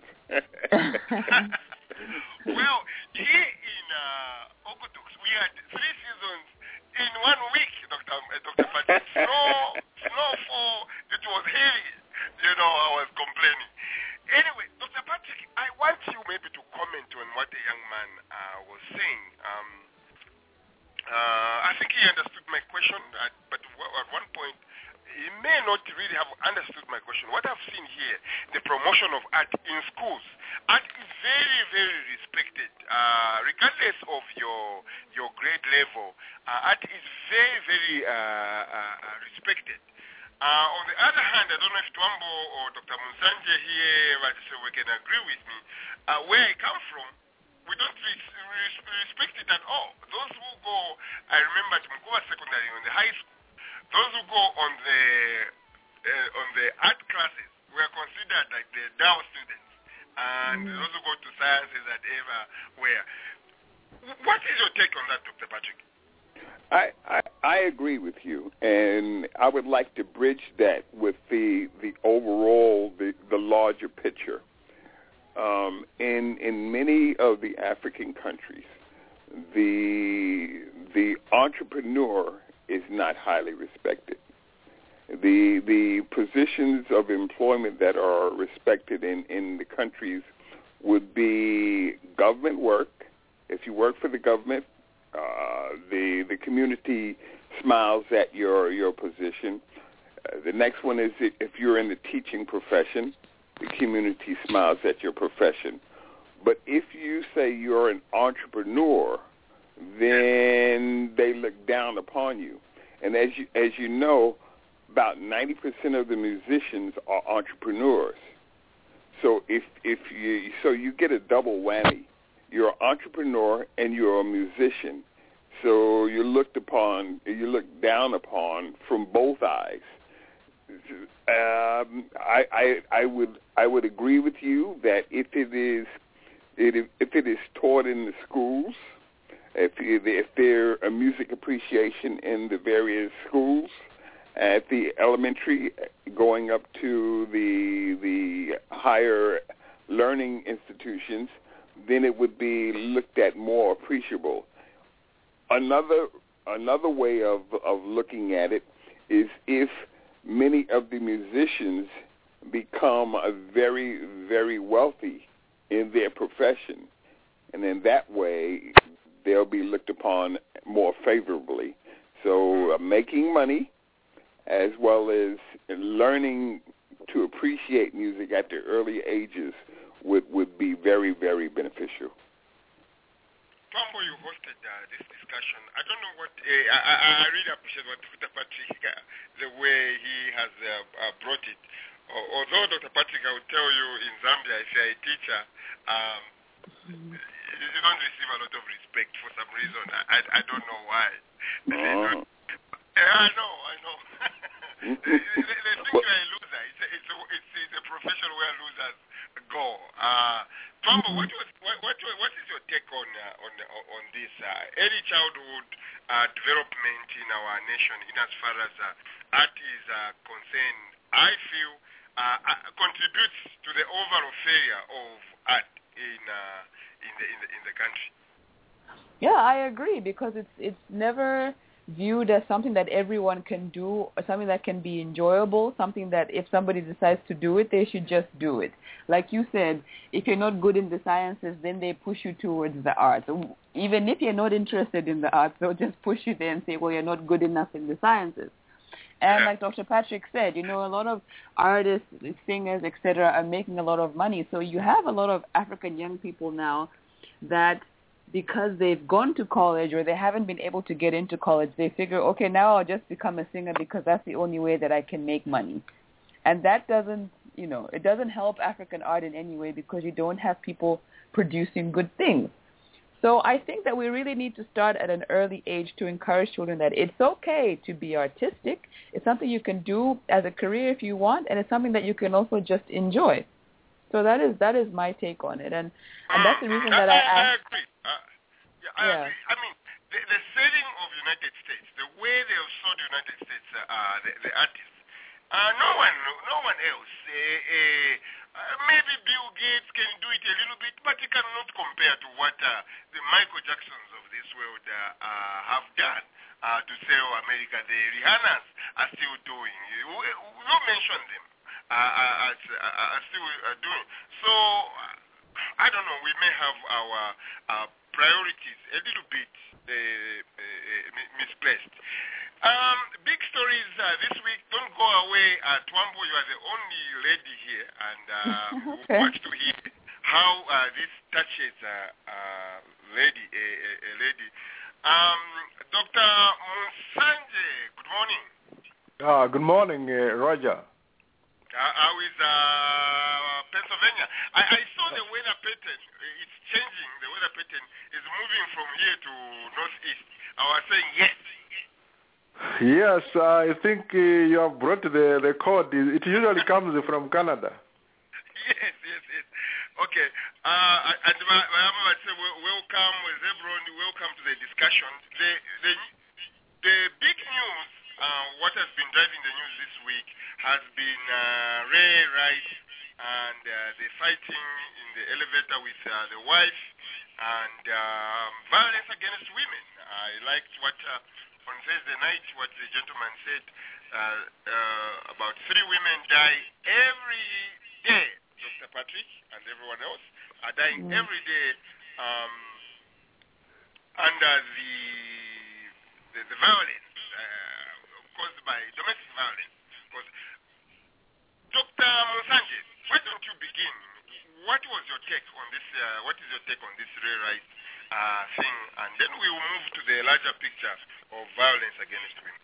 Well, here in uh, Okotoks, we had three seasons in one week, Doctor Uh, Doctor Patrick. Snow, snowfall, it was heavy. You know, I was complaining. Anyway, Doctor Patrick, I want you maybe to comment on what the young man uh, was saying. Um, uh, I think he understood my question, uh, but at one point, he may not really have understood my question. What I've seen here, the promotion of art in schools, art is very, very respected, uh, regardless of your your grade level. Uh, art is very, very uh, uh, respected. Uh, on the other hand, I don't know if Twambo or Doctor Munsanje here, but so we can agree with me. Uh, where I come from, we don't res- res- respect it at all. Those who go, I remember at Mukova Secondary on the high school, those who go on the uh, on the art classes were considered like the Dow students, and mm. those who go to sciences and everywhere. What is your take on that, Doctor Patrick? I, I I agree with you, and I would like to bridge that with the the overall the, the larger picture. Um, in in many of the African countries, the the entrepreneur is not highly respected. The the positions of employment that are respected in, in the countries would be government work. If you work for the government, uh, the the community smiles at your your position. Uh, the next one is if you're in the teaching profession, the community smiles at your profession. But if you say you're an entrepreneur, then they look down upon you. And as you as you know, about ninety percent of the musicians are entrepreneurs. So if if you so you get a double whammy. You're an entrepreneur and you're a musician. So you're looked upon, you look down upon from both eyes. Um, I, I I would I would agree with you that if it is it, if it is taught in the schools, if if there a music appreciation in the various schools, at the elementary going up to the the higher learning institutions, then it would be looked at more appreciable. Another another way of of looking at it is if many of the musicians become a very, very wealthy in their profession, and in that way they'll be looked upon more favorably. So uh, making money as well as learning to appreciate music at the early ages would, would be very, very beneficial. Tombo, you hosted uh, this discussion. I don't know what, uh, I, I really appreciate what Doctor Patrick, uh, the way he has uh, uh, brought it. Uh, although, Doctor Patrick, I would tell you in Zambia, if you're a teacher, um, mm-hmm. you don't receive a lot of respect for some reason. I, I, I don't know why. Oh. I know, I know. they, they, they think you're a loser. It's a, it's a, it's, it's a profession where losers go. Uh, Tombo, what, was, what, what, what is your take on uh, on on this uh, early childhood uh, development in our nation, in as far as uh, art is uh, concerned? I feel uh, uh, contributes to the overall failure of art in uh, in the in the in the country. Yeah, I agree because it's it's never viewed as something that everyone can do, or something that can be enjoyable, something that if somebody decides to do it, they should just do it. Like you said, if you're not good in the sciences, then they push you towards the arts. Even if you're not interested in the arts, they'll just push you there and say, well, you're not good enough in the sciences. And like Doctor Patrick said, you know, a lot of artists, singers, et cetera, are making a lot of money. So you have a lot of African young people now that because they've gone to college or they haven't been able to get into college, they figure, okay, now I'll just become a singer because that's the only way that I can make money. And that doesn't, you know, it doesn't help African art in any way because you don't have people producing good things. So I think that we really need to start at an early age to encourage children that it's okay to be artistic. It's something you can do as a career if you want, and it's something that you can also just enjoy. So that is that is my take on it, and, and that's the reason that I I, I asked. agree. Uh, yeah, I Yeah. agree. I mean, the, the setting of United States, the way they have sold United States, uh, uh, the, the artists, uh, no one, no one else. Uh, uh, uh, maybe Bill Gates can do it a little bit, but he cannot compare to what uh, the Michael Jacksons of this world uh, uh, have done uh, to sell America. The Rihannas are still doing. You, you mentioned them. Uh, uh, as, uh, are still uh, doing. So, uh, I don't know, we may have our uh, priorities a little bit uh, uh, misplaced. Um, big stories uh, this week. Don't go away. Uh, Twambo, you are the only lady here, and uh, Okay. we want to hear how uh, this touches a uh, uh, lady, a, a, a lady. Um, Doctor Musanje, good morning. Ah, good morning, uh, Roger. Uh, how is uh, Pennsylvania? I, I saw the weather pattern. It's changing. The weather pattern is moving from here to northeast. I was saying yes. Yes, I think uh, you have brought the, the code. It usually comes from Canada. Yes, yes, yes. Okay. Uh, and my, my mama would say, welcome, Zebron, welcome to the discussion. The, the, the big news, uh, what has been driving the news this week, has been uh, Ray Rice and uh, the fighting in the elevator with uh, the wife and um, violence against women. I liked what uh, on Thursday night what the gentleman said uh, uh, about three women die every day. Doctor Patrick and everyone else are dying mm. every day um, under the the, the violence uh, caused by domestic violence. Because Doctor Musanje, why don't you begin? What was your take on this? Uh, what is your take on this Ray Rice uh, thing? And then we will move to the larger picture of violence against women.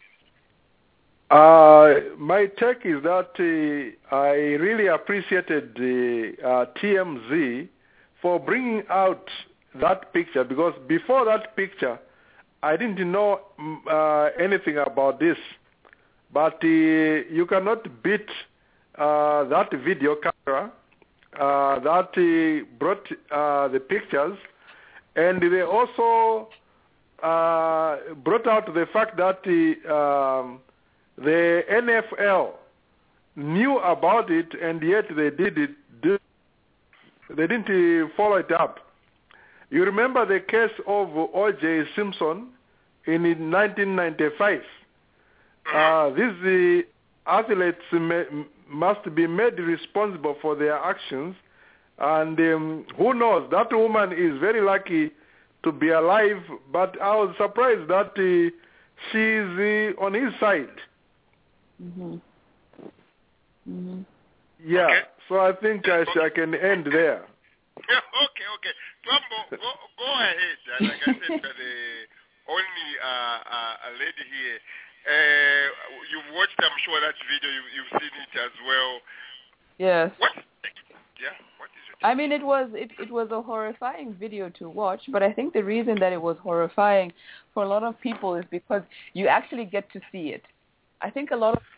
Uh, my take is that uh, I really appreciated uh, uh, T M Z for bringing out that picture, because before that picture, I didn't know uh, anything about this. But uh, you cannot beat uh, that video camera uh, that uh, brought uh, the pictures, and they also uh, brought out the fact that uh, um, the N F L knew about it, and yet they did it. Did, they didn't uh, follow it up. You remember the case of O J Simpson in nineteen ninety-five. Uh, these uh, athletes may, must be made responsible for their actions, and um, who knows? That woman is very lucky to be alive. But I was surprised that uh, she's uh, on his side. Mm-hmm. Mm-hmm. Yeah, okay. So I think I, sh- I can end there. okay, okay. Twambo, go, go ahead. Uh, like I said, uh, the only uh, uh, lady here. Uh, you've watched, I'm sure, that video. You, you've seen it as well. Yes. What? Yeah. What is it? I mean, it was it, it was a horrifying video to watch, but I think the reason that it was horrifying for a lot of people is because you actually get to see it. I think a lot of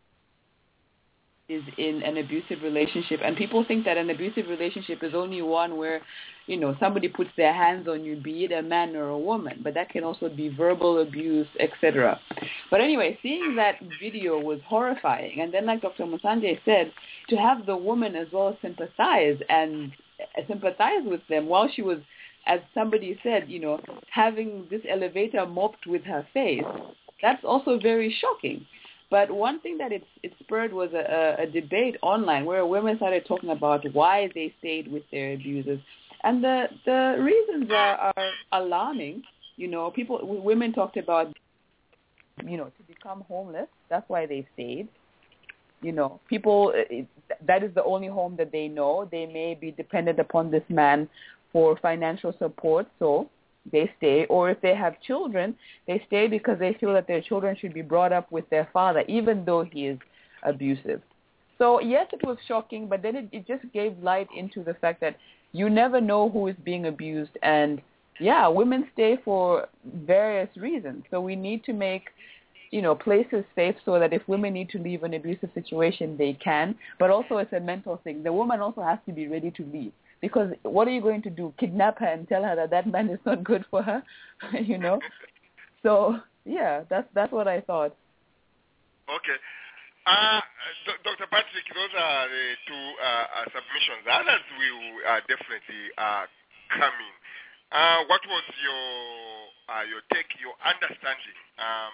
is in an abusive relationship, and people think that an abusive relationship is only one where, you know, somebody puts their hands on you, be it a man or a woman, but that can also be verbal abuse, et cetera. But anyway, seeing that video was horrifying, and then like Doctor Musanje said, to have the woman as well sympathize and sympathize with them while she was, as somebody said, you know, having this elevator mopped with her face, that's also very shocking. But one thing that it, it spurred was a, a debate online where women started talking about why they stayed with their abusers. And the, the reasons are, are alarming. You know, people, women talked about, you know, to become homeless. That's why they stayed. You know, people, it, that is the only home that they know. They may be dependent upon this man for financial support, so they stay. Or if they have children, they stay because they feel that their children should be brought up with their father, even though he is abusive. So yes, it was shocking, but then it, it just gave light into the fact that you never know who is being abused, and yeah, women stay for various reasons. So we need to make, you know, places safe so that if women need to leave an abusive situation, they can. But also it's a mental thing. The woman also has to be ready to leave. Because what are you going to do? Kidnap her and tell her that that man is not good for her? You know? So, yeah, that's that's what I thought. Okay. Uh, Doctor Patrick, those are the two uh, uh, submissions. The others will uh, definitely uh, come in. Uh, what was your uh, your take, your understanding? Um,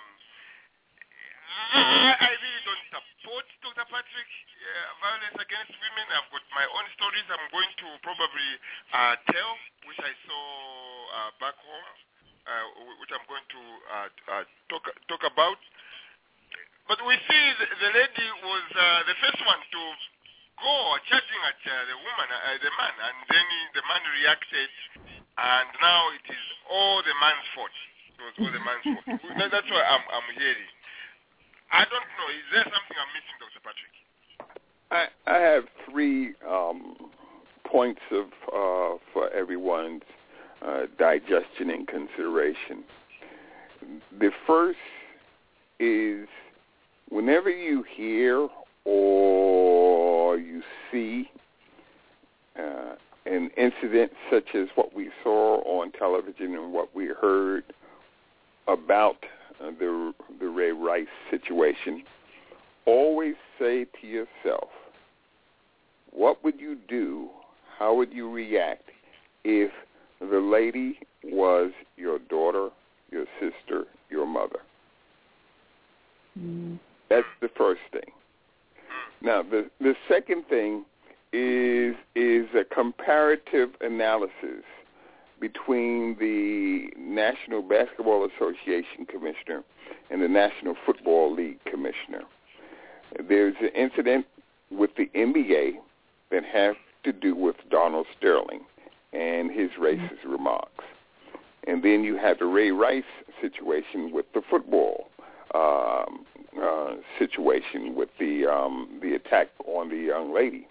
I, I really don't support Doctor Patrick uh, violence against women. I've got my own stories I'm going to probably uh, tell, which I saw uh, back home, uh, which I'm going to uh, uh, talk talk about. But we see the, the lady was uh, the first one to go charging at uh, the woman, uh, the man, and then he, the man reacted, and now it is all the man's fault. It was all the man's fault. That's what I'm, I'm hearing. I don't know. Is there something I'm missing, Doctor Patrick? I, I have three um, points of uh, for everyone's uh, digestion and consideration. The first is whenever you hear or you see uh, an incident such as what we saw on television and what we heard about uh, the the Ray Rice situation, always say to yourself, what would you do, how would you react if the lady was your daughter, your sister, your mother? Mm. That's the first thing. Now, the the second thing is is a comparative analysis between the National Basketball Association Commissioner and the National Football League Commissioner. There's an incident with the N B A that has to do with Donald Sterling and his racist remarks. And then you have the Ray Rice situation with the football um, uh, situation with the um, the attack on the young lady.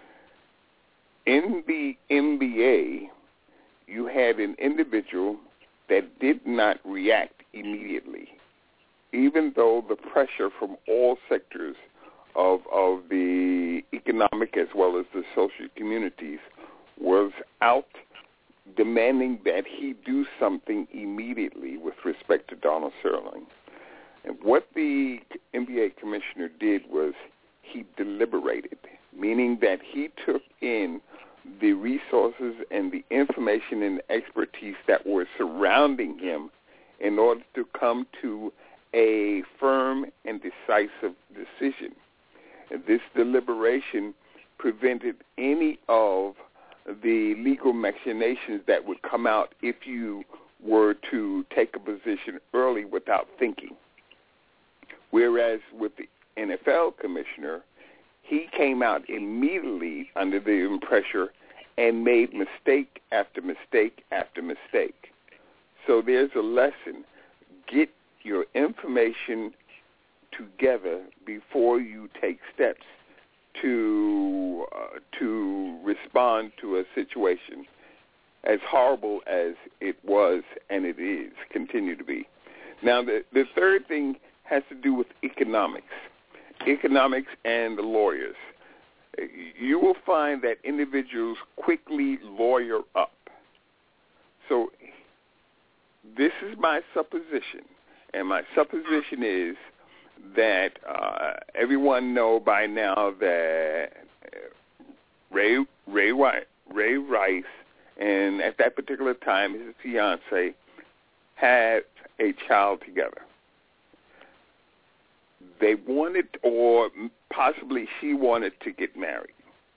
In the N B A, you had an individual that did not react immediately, even though the pressure from all sectors of of the economic as well as the social communities was out demanding that he do something immediately with respect to Donald Sterling. And what the N B A commissioner did was he deliberated, meaning that he took in the resources and the information and the expertise that were surrounding him in order to come to a firm and decisive decision. And this deliberation prevented any of the legal machinations that would come out if you were to take a position early without thinking. Whereas with the N F L commissioner, he came out immediately under the pressure and made mistake after mistake after mistake. So there's a lesson. Get your information together before you take steps to uh, to respond to a situation as horrible as it was and it is, continue to be. Now, the, the third thing has to do with economics. Economics and the lawyers. You will find that individuals quickly lawyer up. So this is my supposition, and my supposition is that uh, everyone know by now that Ray Ray Ray Rice and at that particular time his fiance had a child together. They wanted, or possibly she wanted, to get married.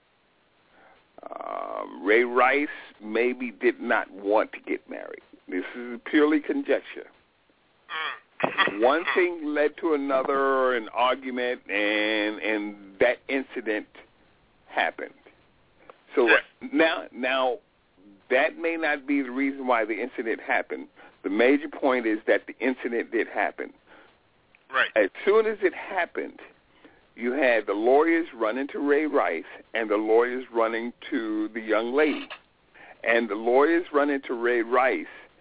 Um, Ray Rice maybe did not want to get married. This is purely conjecture. One thing led to another, an argument, and and that incident happened. So now, now that may not be the reason why the incident happened. The major point is that the incident did happen. Right. As soon as it happened, you had the lawyers running to Ray Rice and the lawyers running to the young lady. And the lawyers running to Ray Rice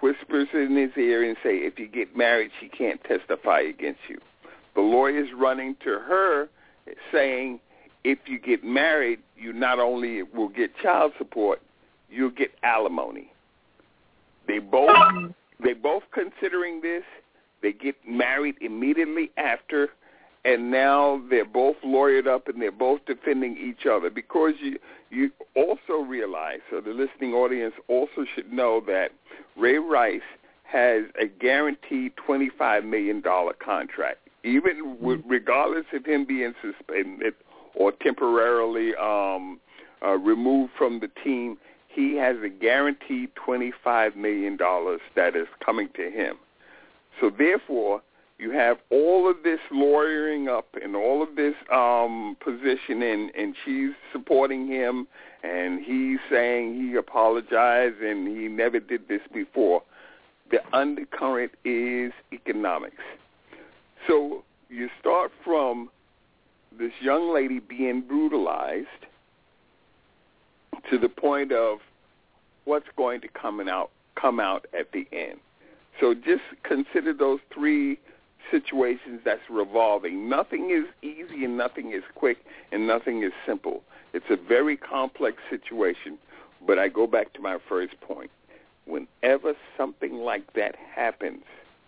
whispers in his ear and say, if you get married, she can't testify against you. The lawyer's running to her saying, if you get married, you not only will get child support, you'll get alimony. They both they both considering this. They get married immediately after, and now they're both lawyered up and they're both defending each other. Because you you also realize, so the listening audience also should know that Ray Rice has a guaranteed twenty-five million dollars contract, even with, regardless of him being suspended or temporarily um, uh, removed from the team. He has a guaranteed twenty-five million dollars that is coming to him. So therefore, you have all of this lawyering up and all of this um, positioning, and she's supporting him, and he's saying he apologized and he never did this before. The undercurrent is economics. So you start from this young lady being brutalized to the point of what's going to come out come out at the end. So just consider those three situations that's revolving. Nothing is easy and nothing is quick and nothing is simple. It's a very complex situation, but I go back to my first point. Whenever something like that happens,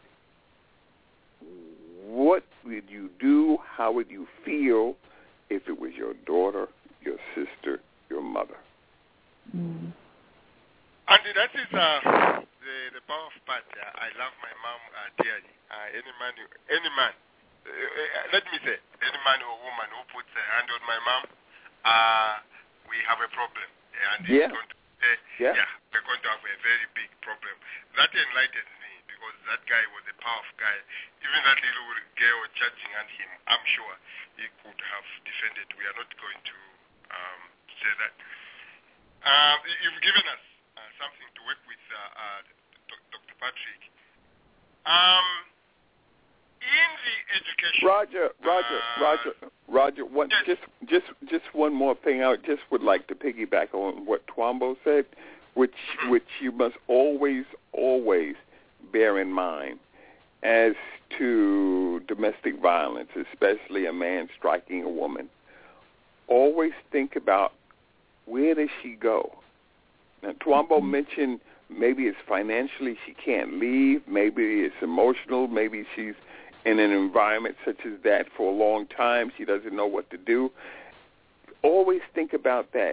what would you do? How would you feel if it was your daughter, your sister, your mother? Mm. Andy, that is uh, the the powerful part. Uh, I love my mom uh, dearly. Uh, any man, any man. Uh, uh, let me say, any man or woman who puts a hand on my mom, uh, we have a problem. And yeah. It's going to, uh, yeah. Yeah, we're going to have a very big problem. That enlightens me because that guy was a powerful guy. Even that little girl charging at him, I'm sure he could have defended. We are not going to um, say that. Uh, you've given us uh, something to work with, uh, uh, Doctor Patrick. Um, in the education, Roger, Roger, uh, Roger, Roger. One, yes. just, just, just one more thing. I just would like to piggyback on what Twombo said, which, mm-hmm. which you must always, always bear in mind as to domestic violence, especially a man striking a woman. Always think about, where does she go? Now, Twombo mm-hmm. mentioned maybe it's financially she can't leave, maybe it's emotional, maybe she's in an environment such as that for a long time, she doesn't know what to do. Always think about that.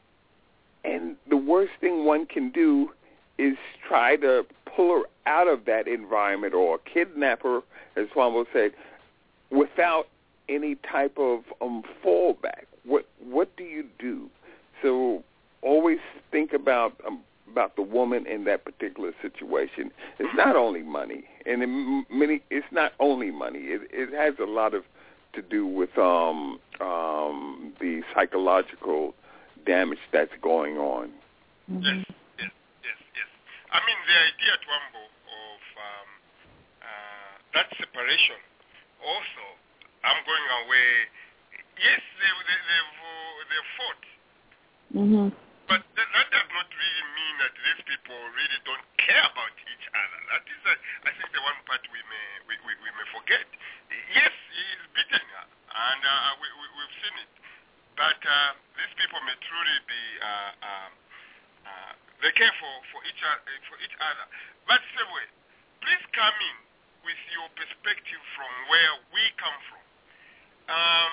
And the worst thing one can do is try to pull her out of that environment or kidnap her, as Twombo said, without any type of um, fallback. What, what do you do? So always think about um, about the woman in that particular situation. It's not only money, and in many, it's not only money. It, it has a lot of to do with um, um, the psychological damage that's going on. Mm-hmm. Yes, yes, yes, yes. I mean, the idea, Twombo, of um, uh, that separation. Also, I'm going away. Yes, they they they've, uh, they've fought. Mm-hmm. But that, that does not really mean that these people really don't care about each other. That is, uh, I think, the one part we may we, we, we may forget. Yes, he is beating her, and uh, we, we, we've seen it. But uh, these people may truly be uh, uh, uh, they care for, for each other, for each other. But same way, please come in with your perspective from where we come from. Um,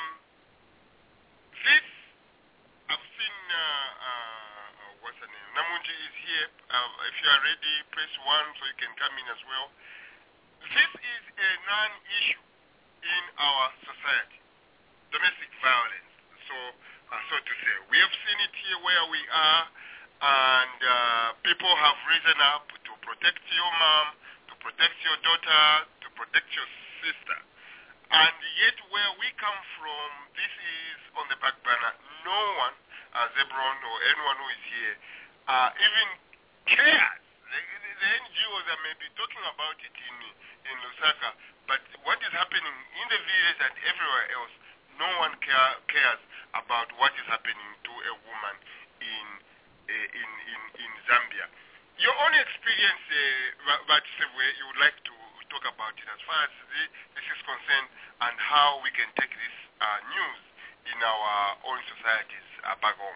this. I've seen, uh, uh, what's her name? Namunji is here. Uh, if you are ready, press one so you can come in as well. This is a non-issue in our society, domestic violence. So, uh, so to say, we have seen it here where we are, and uh, people have risen up to protect your mom, to protect your daughter, to protect your sister. And yet where we come from, this is on the back burner. No one, uh, Zebron or anyone who is here, uh, even cares. The, the, the N G Os that may be talking about it in in Lusaka, but what is happening in the village and everywhere else, no one care, cares about what is happening to a woman in uh, in, in in Zambia. your own experience, uh, but you would like to talk about it as far as the, this is concerned, and how we can take this uh, news in our own societies uh, back home.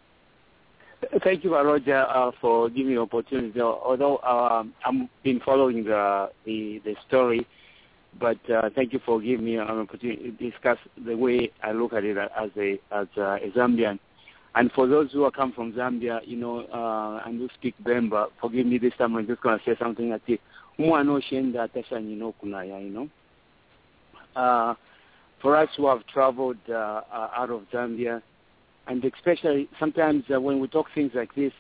Thank you, Roger, uh, for giving me the opportunity. Although uh, I've been following the the, the story, but uh, thank you for giving me an opportunity to discuss the way I look at it as a as a, a Zambian. And for those who are come from Zambia, you know, uh, and who speak Bemba, forgive me this time. I'm just going to say something like this. You know, uh, for us who have traveled uh, uh, out of Zambia. And especially sometimes uh, when we talk things like this,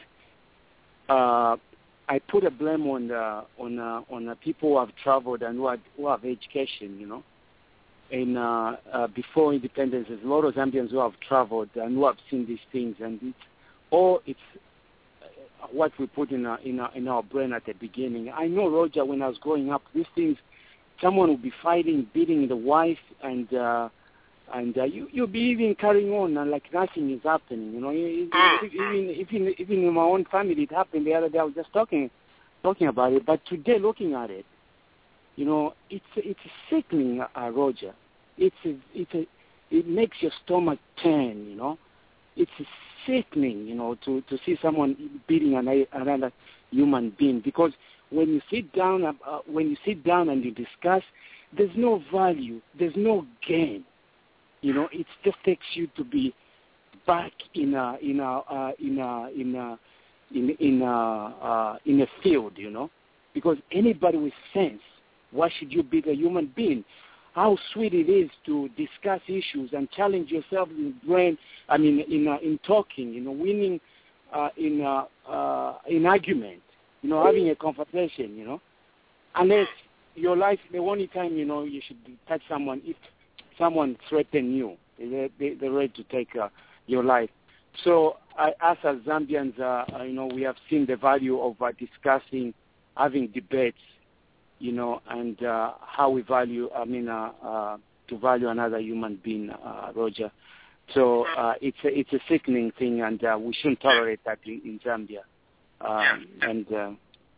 uh, I put a blame on the, on uh, on the people who have traveled and who, are, who have education. You know, and uh, uh, before independence, there's a lot of Zambians who have traveled and who have seen these things, and it's all it's uh, what we put in our, in our in our brain at the beginning. I know, Roger, when I was growing up, these things, someone would be fighting, beating the wife, and uh, And uh, you you'll be even carrying on and like nothing is happening, you know. Even even even in my own family, it happened the other day. I was just talking talking about it. But today, looking at it, you know, it's it's sickening, uh, Roger. It's a, it's a, it makes your stomach turn, you know. It's sickening, you know, to, to see someone beating an, another human being, because when you sit down uh, when you sit down and you discuss, there's no value, there's no gain. You know, it just takes you to be back in a in a uh, in a in a in in a uh, in a field. You know, because anybody with sense, why should you be a human being? How sweet it is to discuss issues and challenge yourself in brain. I mean, in uh, in talking. You know, winning uh, in uh, uh, in argument. You know, having a conversation. You know, unless your life, the only time you know you should touch someone if someone threaten you, they, they, they're ready to take uh, your life. So I, us as Zambians, uh, you know, we have seen the value of uh, discussing, having debates, you know, and uh, how we value, I mean, uh, uh, to value another human being, uh, Roger. So uh, it's, a, it's a sickening thing, and uh, we shouldn't tolerate that in, in Zambia. Um, and, uh,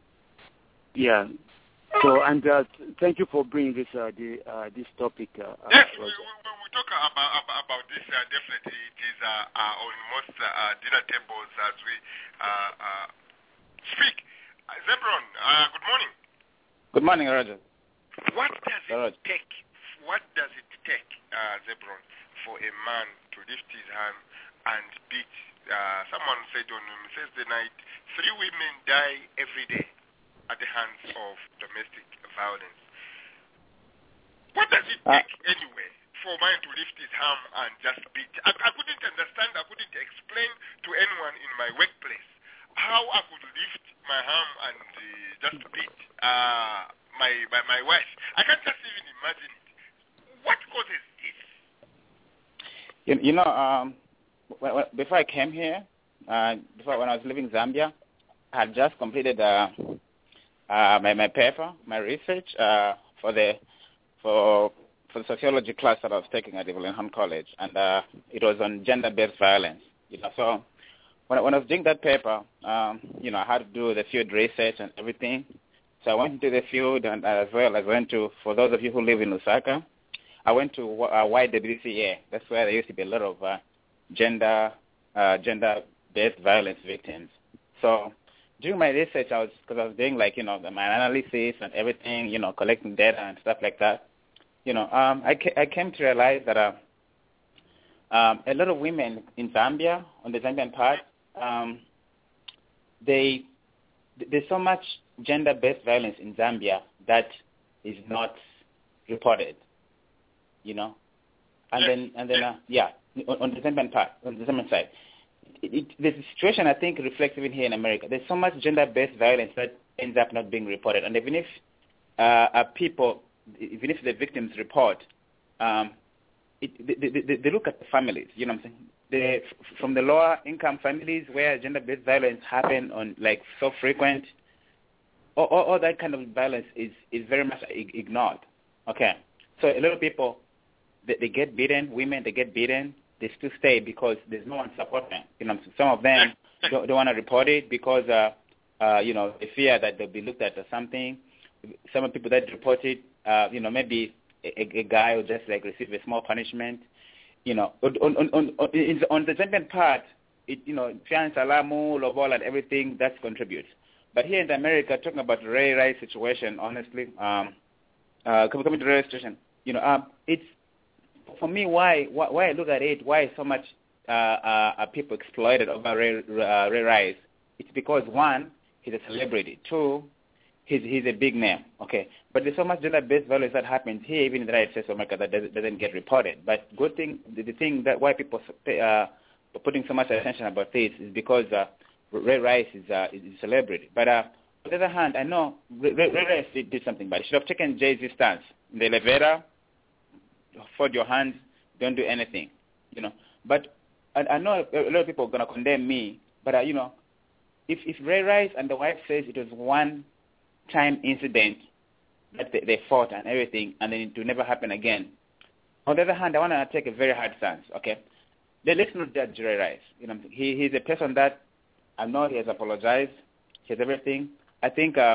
yeah. So, and uh, thank you for bringing this uh, the, uh, this topic. Uh, yes, uh, we, we, we talk about, about, about this. Uh, definitely, it is uh, uh, on most uh, dinner tables as we uh, uh, speak. Uh, Zebron, uh, good morning. Good morning, Roger. What does it Roger. take? What does it take, uh, Zebron, for a man to lift his hand and beat? Uh, someone said on Thursday night, three women die every day at the hands of domestic violence. What does it take uh, anyway for a man to lift his arm and just beat? I, I couldn't understand, I couldn't explain to anyone in my workplace how I could lift my arm and uh, just beat uh, my, my my wife. I can't just even imagine it. What causes this? You, you know, um, when, when, before I came here, uh, before when I was living in Zambia, I had just completed uh, Uh, my, my paper, my research uh, for the for for the sociology class that I was taking at Evelyn College, and uh, it was on gender-based violence. You know, so when I, when I was doing that paper, um, you know, I had to do the field research and everything. So I went into the field, and as well as went to, for those of you who live in Lusaka, I went to uh, Y W C A. That's where there used to be a lot of uh, gender uh, gender-based violence victims. So during my research, I was, because I was doing like, you know, my analysis and everything, you know, collecting data and stuff like that, you know, um, I, ca- I came to realize that uh, um, a lot of women in Zambia, on the Zambian part, um, they, there's so much gender-based violence in Zambia that is not reported, you know, and then, and then, uh, yeah, on, on the Zambian part, on the Zambian side. It, it, the situation, I think, reflects even here in America. There's so much gender-based violence that ends up not being reported. And even if uh, uh, people, even if the victims report, um, it, they, they, they look at the families, you know what I'm saying? The, from the lower-income families where gender-based violence happen on, like, so frequent, all, all, all that kind of violence is, is very much ignored. Okay? So a lot of people, they, they get beaten, women, they get beaten, they still stay because there's no one supporting them. You know, some of them don't, don't want to report it because uh, uh, you know, they fear that they'll be looked at or something. Some of the people that reported, uh, you know, maybe a, a guy will just like receive a small punishment. You know, on on on, on, on the Zambian part, it, you know, Fian Salamu, Lobola, and everything that contributes. But here in America, talking about Ray Rice situation, honestly, um, uh, coming to the Ray situation, you know, um, it's for me why, why why I look at it, why so much uh, uh, are people exploited over Ray, uh, Ray Rice. It's because one, he's a celebrity. Two, he's he's a big name. Okay, but there's so much gender-based violence that happens here, even in the United States of America, that doesn't, doesn't get reported. But good thing, the, the thing that why people uh, are putting so much attention about this is because uh, Ray Rice is, uh, is a celebrity. But uh, on the other hand, I know Ray, Ray Rice did, did something bad. He should have taken Jay-Z's stance in the elevator. Fold your hands, don't do anything, you know. But I, I know a lot of people are going to condemn me, but, uh, you know, if, if Ray Rice and the wife says it was one-time incident that they, they fought and everything, and then it will never happen again, on the other hand, I want to take a very hard stance, okay? Then let's not judge Ray Rice. You know, he, he's a person that I know he has apologized, he has everything. I think, uh,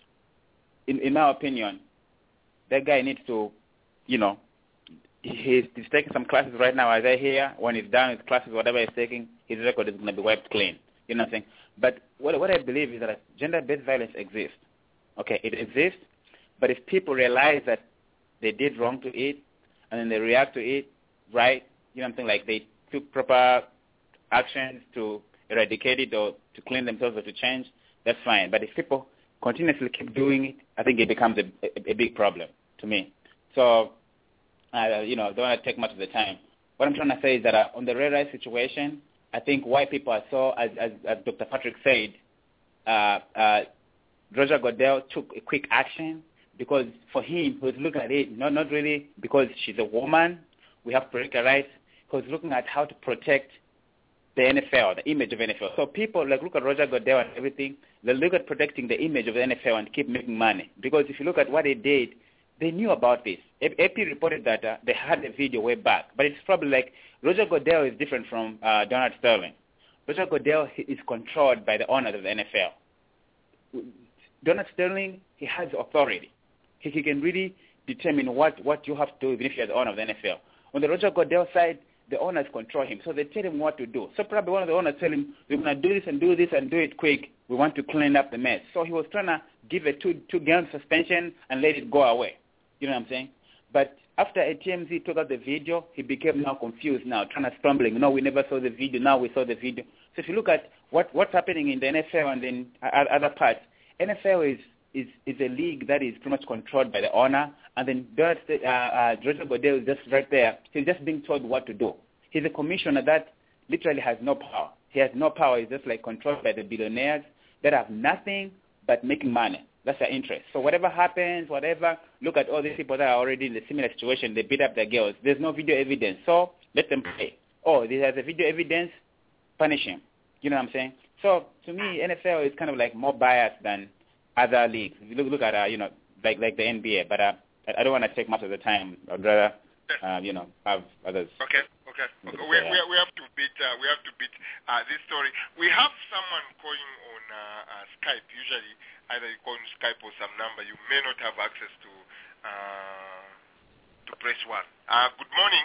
in, in my opinion, that guy needs to, you know, He's, he's taking some classes right now, as I hear. When he's done his classes, whatever he's taking, his record is going to be wiped clean. You know what I'm saying? But what, what I believe is that gender-based violence exists. Okay, it exists, but if people realize that they did wrong to it, and then they react to it, right, you know what I'm saying, like they took proper actions to eradicate it or to clean themselves or to change, that's fine. But if people continuously keep doing it, I think it becomes a, a, a big problem to me. So, Uh, you know, don't want to take much of the time. What I'm trying to say is that uh, on the Ray Rice situation, I think why people are so, as, as, as Doctor Patrick said, uh, uh, Roger Goodell took a quick action because for him, he was looking at it, not, not really because she's a woman, we have to protect her rights, he was looking at how to protect the N F L, the image of N F L. So people, like, look at Roger Goodell and everything, they look at protecting the image of the N F L and keep making money. Because if you look at what they did, they knew about this. A P reported that uh, they had a video way back, but it's probably like Roger Goodell is different from uh, Donald Sterling. Roger Goodell is controlled by the owners of the N F L. Donald Sterling, he has authority. He, he can really determine what, what you have to do even if you're the owner of the N F L. On the Roger Goodell side, the owners control him, so they tell him what to do. So probably one of the owners tell him, we're going to do this and do this and do it quick. We want to clean up the mess. So he was trying to give a two, two-game suspension and let it go away. You know what I'm saying? But after A T M Z took out the video, he became now confused now, trying to stumbling. No, we never saw the video. Now we saw the video. So if you look at what, what's happening in the N F L and in other parts, N F L is, is, is a league that is pretty much controlled by the owner. And then uh, uh, Roger Goodell is just right there. He's just being told what to do. He's a commissioner that literally has no power. He has no power. He's just like controlled by the billionaires that have nothing but making money. That's their interest. So whatever happens, whatever, look at all these people that are already in a similar situation. They beat up their girls. There's no video evidence. So let them play. Oh, there's a video evidence, punish him. You know what I'm saying? So to me, N F L is kind of like more biased than other leagues. If you look, look at, uh, you know, like like the N B A. But uh, I don't want to take much of the time. I'd rather, uh, you know, have others. Okay. Okay. okay. We, we, we have to beat. Uh, we have to beat uh, this story. We have someone calling on uh, uh, Skype. Usually, either you call on Skype or some number. You may not have access to uh, to press one. Uh, good morning.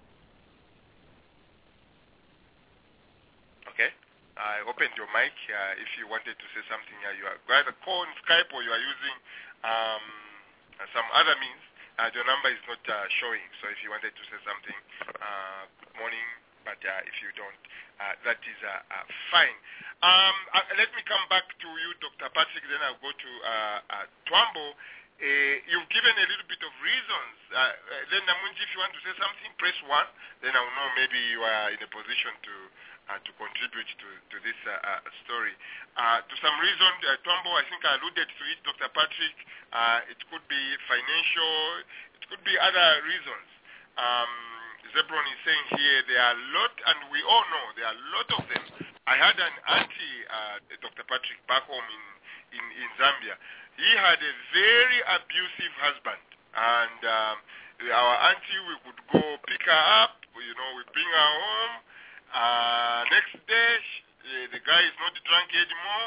Okay. I opened your mic. Uh, if you wanted to say something, uh, you are either call on Skype or you are using um, some other means. Uh, your number is not uh, showing, so if you wanted to say something, uh, good morning, but uh, if you don't, uh, that is uh, uh, fine. Um, uh, let me come back to you, Doctor Patrick, then I'll go to uh, uh, Twambo. Uh, you've given a little bit of reasons. Uh, uh, then, Namunji, if you want to say something, press one, then I'll know maybe you are in a position to uh, to contribute to, to this uh, uh, story. Uh, to some reason, uh, Twambo, I think I alluded to it, Doctor Patrick, uh, it could be financial, it could be other reasons. Um, Zebron is saying here there are a lot, and we all know there are a lot of them. I had an auntie, uh, Doctor Patrick, back home in, in, in Zambia. He had a very abusive husband, and um, our auntie, we could go pick her up, you know, we bring her home. Uh, next day, she, the guy is not drunk anymore.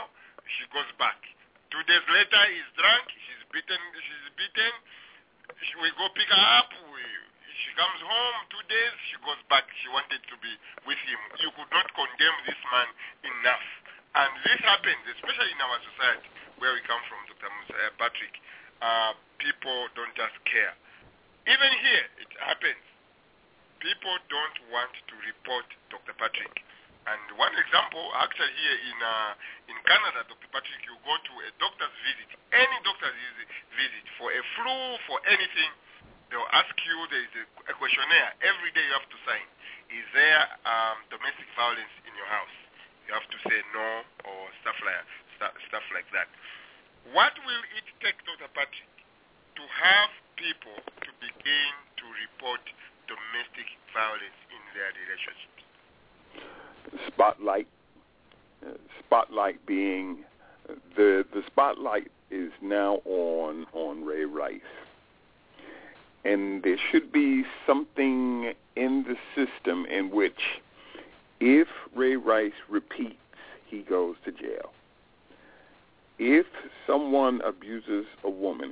she goes back. Two days later, he's drunk. She's beaten. She's beaten. She, we go pick her up. We, she comes home. Two days, she goes back. She wanted to be with him. You could not condemn this man enough. And this happens, especially in our society, where we come from, Doctor Musa, Patrick. Uh, people don't just care. Even here, it happens. People don't want to report Doctor Patrick. And one example, actually here in uh, in Canada, Doctor Patrick, you go to a doctor's visit, any doctor's visit, for a flu, for anything, they'll ask you, there is a, a questionnaire, every day you have to sign. Is there um, domestic violence in your house? You have to say no or stuff like, stuff, stuff like that. What will it take, Doctor Patrick, to have people to begin to report domestic violence in their relationships? Spotlight, uh, spotlight being uh, the the spotlight is now on on Ray Rice, and there should be something in the system in which, if Ray Rice repeats, he goes to jail. If someone abuses a woman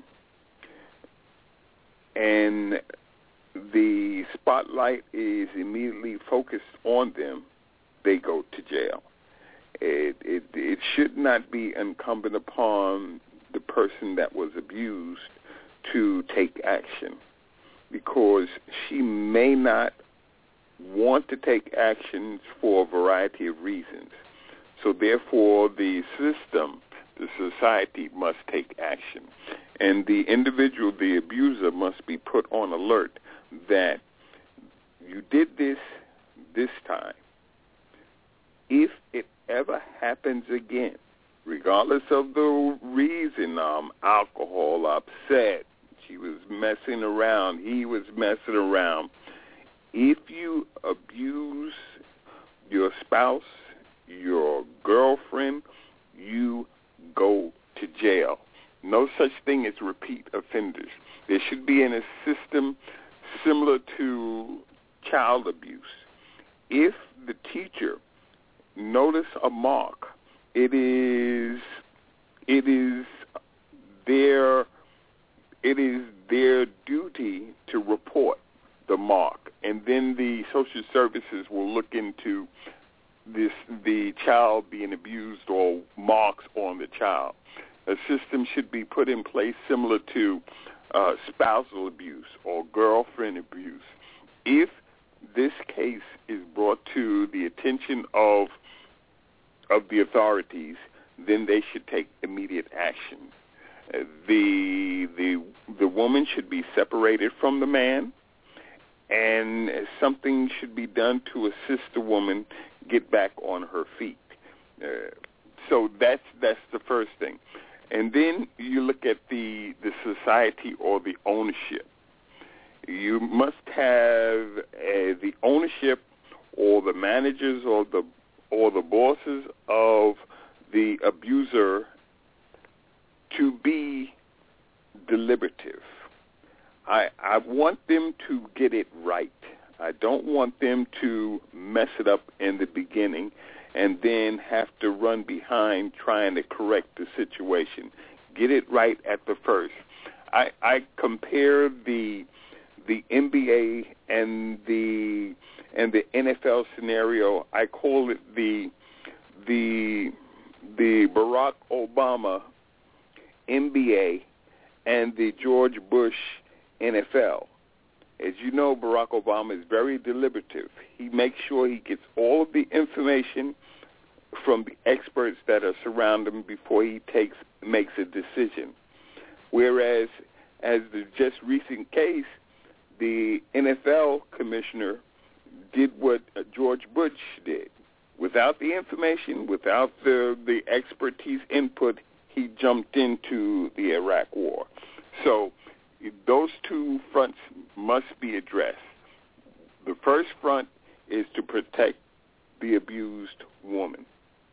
and the spotlight is immediately focused on them, they go to jail. It, it it should not be incumbent upon the person that was abused to take action, because she may not want to take actions for a variety of reasons. So therefore, the system, the society must take action. And the individual, the abuser, must be put on alert that you did this this time. If it ever happens again, regardless of the reason, um, alcohol, upset, she was messing around, he was messing around, if you abuse your spouse, your girlfriend, you go to jail. No such thing as repeat offenders. There should be in a system similar to child abuse. If the teacher notice a mark, it is it is their it is their duty to report the mark, and then the social services will look into this the child being abused or marks on the child. A system should be put in place similar to uh, spousal abuse or girlfriend abuse. If this case is brought to the attention of of the authorities, then they should take immediate action. Uh, the the the woman should be separated from the man, and something should be done to assist the woman get back on her feet. Uh, so that's that's the first thing. And then you look at the the society or the ownership. You must have uh, the ownership or the managers or the or the bosses of the abuser to be deliberative. I I want them to get it right. I don't want them to mess it up in the beginning and then have to run behind trying to correct the situation. Get it right at the first. I, I compare the the N B A and the and the N F L scenario. I call it the the the Barack Obama N B A and the George Bush N F L. As you know, Barack Obama is very deliberative. He makes sure he gets all of the information from the experts that are surrounding him before he takes makes a decision. Whereas, as the just recent case, the N F L commissioner did what George Bush did. Without the information, without the, the expertise input, he jumped into the Iraq war. So those two fronts must be addressed. The first front is to protect the abused woman.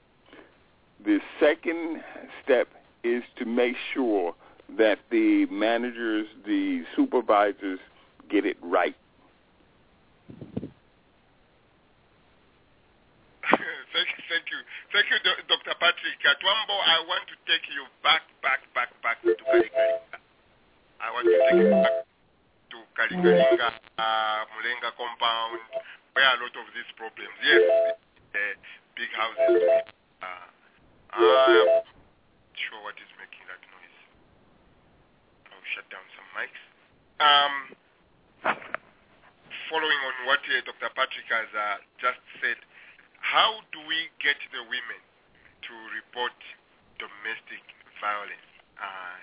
The second step is to make sure that the managers, the supervisors, get it right. thank you, thank you, Thank you, Doctor Patrick. At Wambo, I want to take you back, back, back, back to Kalikalinga. I want to take you back to Kalikalinga, uh, Mulenga compound, where a lot of these problems. Yes, uh, big houses. Uh, I'm not sure what is making that noise. I'll shut down some mics. Um, following on what uh, Doctor Patrick has uh, just said, how do we get the women to report domestic violence uh,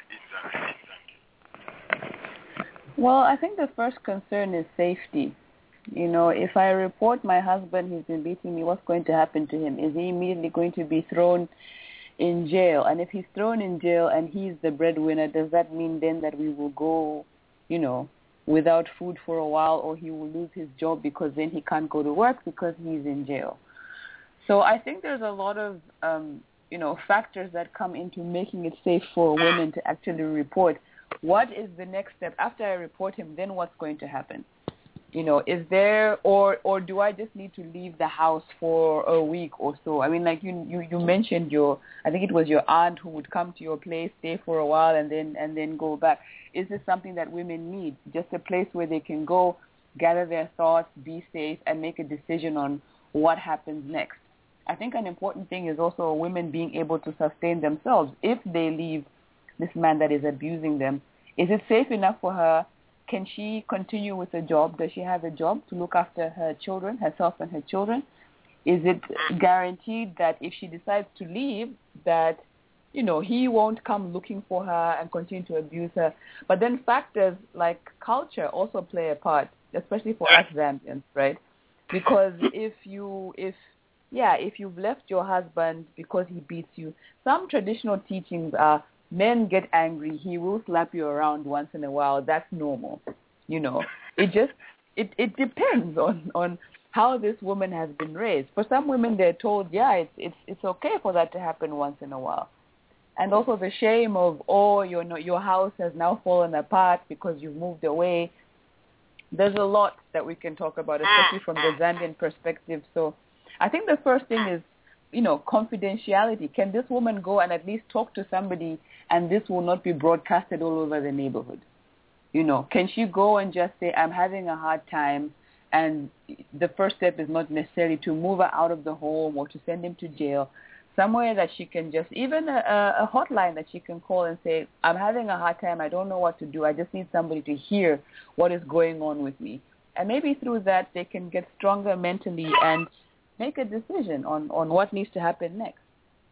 in Zambia? Well, I think the first concern is safety. You know, if I report my husband, he's been beating me, what's going to happen to him? Is he immediately going to be thrown in jail? And if he's thrown in jail and he's the breadwinner, does that mean then that we will go, you know, without food for a while, or he will lose his job because then he can't go to work because he's in jail? So I think there's a lot of, um, you know, factors that come into making it safe for women to actually report. What is the next step? After I report him, then what's going to happen? You know, is there, or or do I just need to leave the house for a week or so? I mean, like you you, you mentioned your, I think it was your aunt who would come to your place, stay for a while, and then and then go back. Is this something that women need? Just a place where they can go, gather their thoughts, be safe, and make a decision on what happens next. I think an important thing is also women being able to sustain themselves. If they leave this man that is abusing them, is it safe enough for her? Can she continue with a job? Does she have a job to look after her children, herself and her children? Is it guaranteed that if she decides to leave, that, you know, he won't come looking for her and continue to abuse her? But then factors like culture also play a part, especially for us Zambians, right? Because if you, if Yeah, if you've left your husband because he beats you, some traditional teachings are men get angry, he will slap you around once in a while. That's normal. You know, it just, it, it depends on, on how this woman has been raised. For some women, they're told, yeah, it's, it's, it's okay for that to happen once in a while. And also the shame of, oh, your, your house has now fallen apart because you've moved away. There's a lot that we can talk about, especially from the Zambian perspective. So I think the first thing is, you know, confidentiality. Can this woman go and at least talk to somebody and this will not be broadcasted all over the neighborhood? You know, can she go and just say, I'm having a hard time, and the first step is not necessarily to move her out of the home or to send him to jail, somewhere that she can just, even a, a hotline that she can call and say, I'm having a hard time, I don't know what to do, I just need somebody to hear what is going on with me. And maybe through that they can get stronger mentally and make a decision on, on what needs to happen next.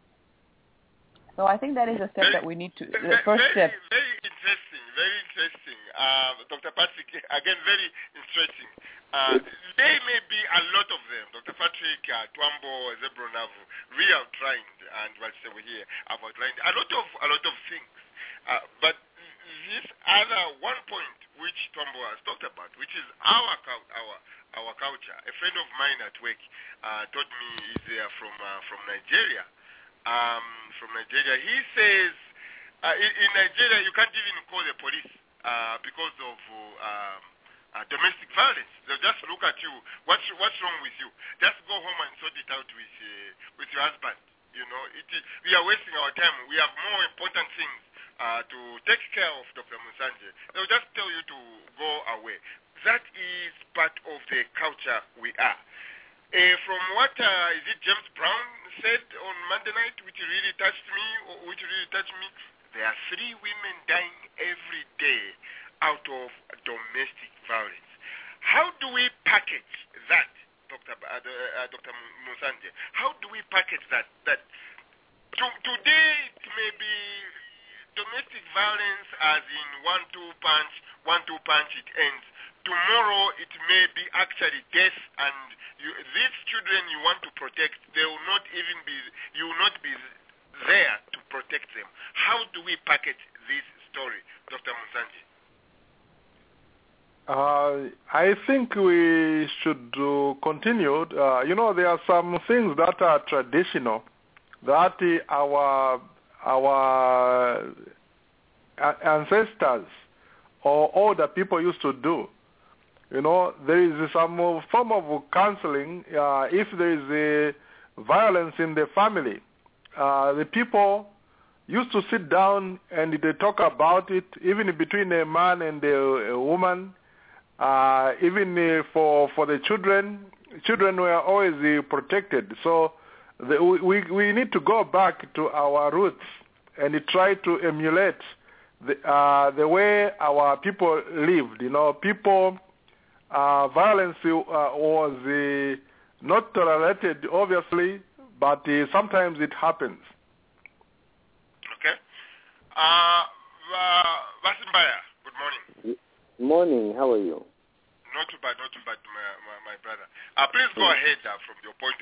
So I think that is a step very, that we need to, the first very, step. Very interesting, very interesting. Uh, Doctor Patrick, again, very interesting. Uh, there may be a lot of them. Doctor Patrick, uh, Twambo, Zebronavu, we are trying, and what say we here, I've outlined a lot of, a lot of things. Uh, but this other one point which Twambo has talked about, which is our, our, our culture. A friend of mine at work uh, told me he's there from uh, from Nigeria. Um, from Nigeria, he says uh, in, in Nigeria you can't even call the police uh, because of uh, uh, domestic violence. They'll just look at you. What's what's wrong with you? Just go home and sort it out with uh, with your husband. You know, it is, we are wasting our time. We have more important things uh, to take care of, Doctor Musanje. They'll just tell you to go away. That is part of the culture we are. Uh, from what uh, is it James Brown said on Monday night, which really touched me, or which really touched me, there are three women dying every day out of domestic violence. How do we package that, Doctor Uh, uh, Doctor Musanje? How do we package that? That to, today it may be domestic violence as in one two punch, one two punch it ends. Tomorrow it may be actually death, and you, these children you want to protect, they will not even be, you will not be there to protect them. How do we package this story, Doctor Musanje? Uh, I think we should uh, continue. Uh, you know, there are some things that are traditional that uh, our our ancestors or older people used to do. You know, there is some form of counseling uh, if there is a violence in the family. Uh, the people used to sit down and they talk about it, even between a man and a, a woman, uh, even uh, for for the children. Children were always uh, protected. So the, we, we need to go back to our roots and try to emulate the, uh, the way our people lived. You know, people, uh, violence uh, was uh, not tolerated, obviously, but uh, sometimes it happens. Okay. Uh, Vasimbaya, good morning. Morning, how are you? Not too bad, not too bad, my, my, my brother. Uh, please go ahead uh, from your point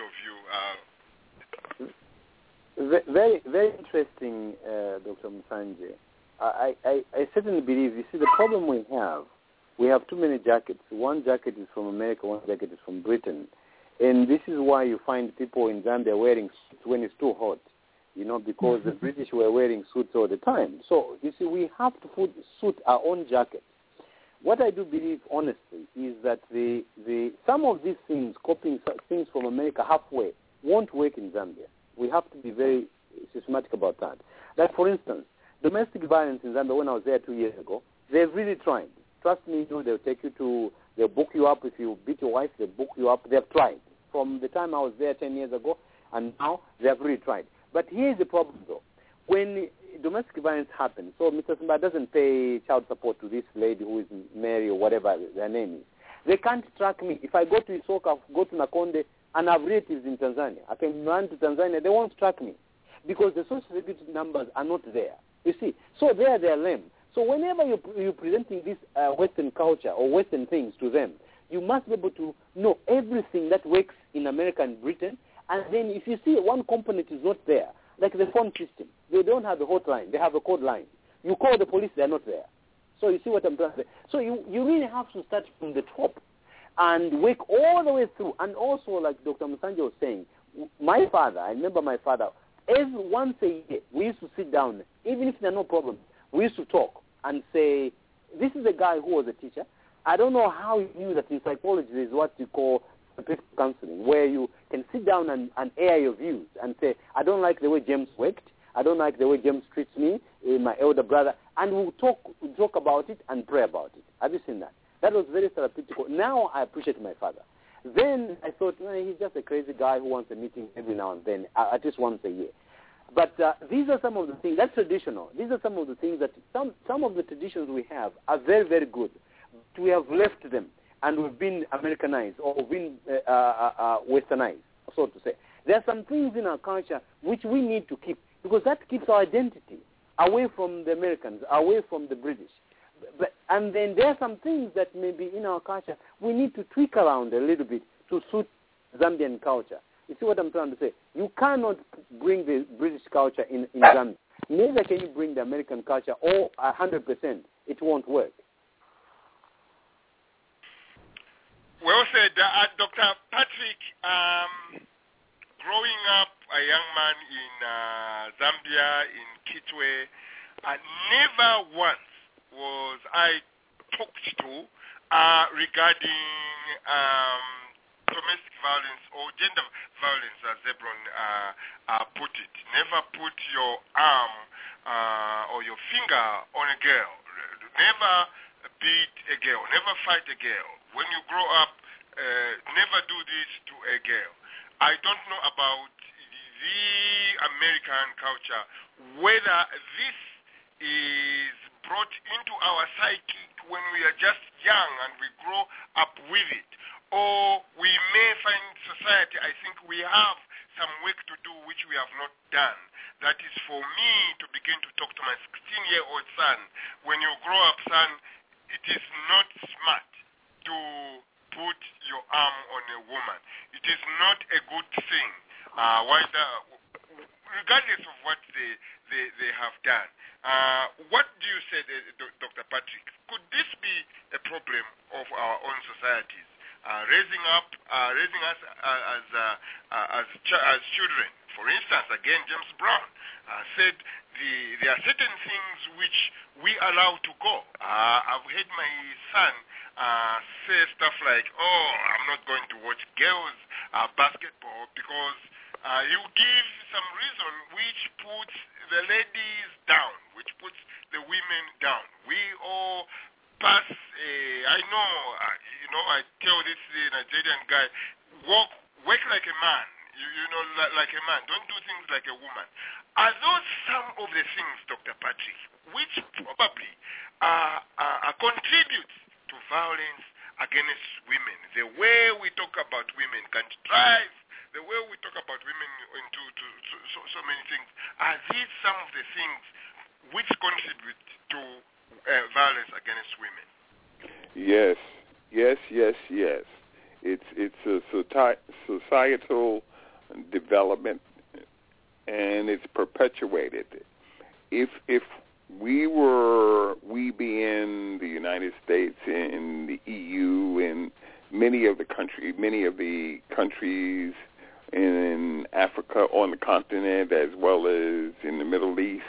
of view. Uh, very, very interesting, uh, Doctor Musanje. I, I, I certainly believe, you see, the problem we have, we have too many jackets. One jacket is from America, one jacket is from Britain. And this is why you find people in Zambia wearing suits when it's too hot, you know, because the British were wearing suits all the time. So, you see, we have to put, suit our own jackets. What I do believe, honestly, is that the, the some of these things, copying things from America halfway, won't work in Zambia. We have to be very systematic about that. Like, for instance, domestic violence in Zambia, when I was there two years ago, they've really tried. Trust me, you know, they'll take you to, they'll book you up. If you beat your wife, they'll book you up. They've tried. From the time I was there ten years ago, and now they've really tried. But here's the problem, though. When domestic violence happens, so Mister Simba doesn't pay child support to this lady who is Mary or whatever their name is. They can't track me. If I go to Isoka, go to Nakonde, and have relatives in Tanzania, I can run to Tanzania, they won't track me because the social security numbers are not there. You see, so there they are lame. So whenever you, you're presenting this uh, Western culture or Western things to them, you must be able to know everything that works in America and Britain, and then if you see one component is not there, like the phone system, they don't have a hotline, they have a code line. You call the police, they're not there. So you see what I'm trying to say. So you, you really have to start from the top and work all the way through. And also, like Doctor Musanje was saying, my father, I remember my father, every once a year, we used to sit down, even if there are no problems, we used to talk and say, this is a guy who was a teacher. I don't know how he knew that in psychology there is what you call therapeutic counseling, where you can sit down and, and air your views and say, I don't like the way James worked. I don't like the way James treats me, uh, my elder brother. And we'll talk, we'll talk about it and pray about it. Have you seen that? That was very therapeutic. Now I appreciate my father. Then I thought, no, he's just a crazy guy who wants a meeting every now and then, uh, at least once a year. But uh, these are some of the things, that's traditional. These are some of the things that, some, some of the traditions we have are very, very good. But we have left them. And we've been Americanized or we've been uh, uh, uh, Westernized, so to say. There are some things in our culture which we need to keep because that keeps our identity away from the Americans, away from the British. But, and then there are some things that maybe in our culture we need to tweak around a little bit to suit Zambian culture. You see what I'm trying to say? You cannot bring the British culture in, in Zambia. Neither can you bring the American culture all one hundred percent. It won't work. Well said. Uh, Doctor Patrick, um, growing up a young man in uh, Zambia, in Kitwe, uh, never once was I talked to uh, regarding um, domestic violence or gender violence, as Zebron uh, uh, put it. Never put your arm uh, or your finger on a girl. Never beat a girl. Never fight a girl. When you grow up, uh, never do this to a girl. I don't know about the American culture, whether this is brought into our psyche when we are just young and we grow up with it, or we may find society, I think we have some work to do which we have not done. That is for me to begin to talk to my sixteen-year-old son. When you grow up, son, it is not smart to put your arm on a woman. It is not a good thing, uh, whether, regardless of what they, they, they have done. Uh, what do you say, Doctor Patrick? Could this be a problem of our own societies, uh, raising up, uh, raising us uh, as uh, uh, as, ch- as children? For instance, again, James Brown uh, said the, there are certain things which we allow to go. Uh, I've heard my son uh, say stuff like, "Oh, I'm not going to watch girls uh, basketball because uh, you give some reason which puts the ladies down, which puts the women down. We all pass, uh, I know, uh, you know, I tell this uh, Nigerian guy, walk, work like a man, you, you know, like, like a man. Don't do things like a woman. Are those some of the things, Doctor Patrick, which probably uh, uh, contribute to violence against women? The way we talk about women can drive the way we talk about women into to, to, so, so many things. Are these some of the things which contribute to uh, violence against women? Yes, yes, yes, yes. It's it's a societal development, and it's perpetuated. If if we were we being the United States and the E U and many of the country, many of the countries in Africa, on the continent, as well as in the Middle East,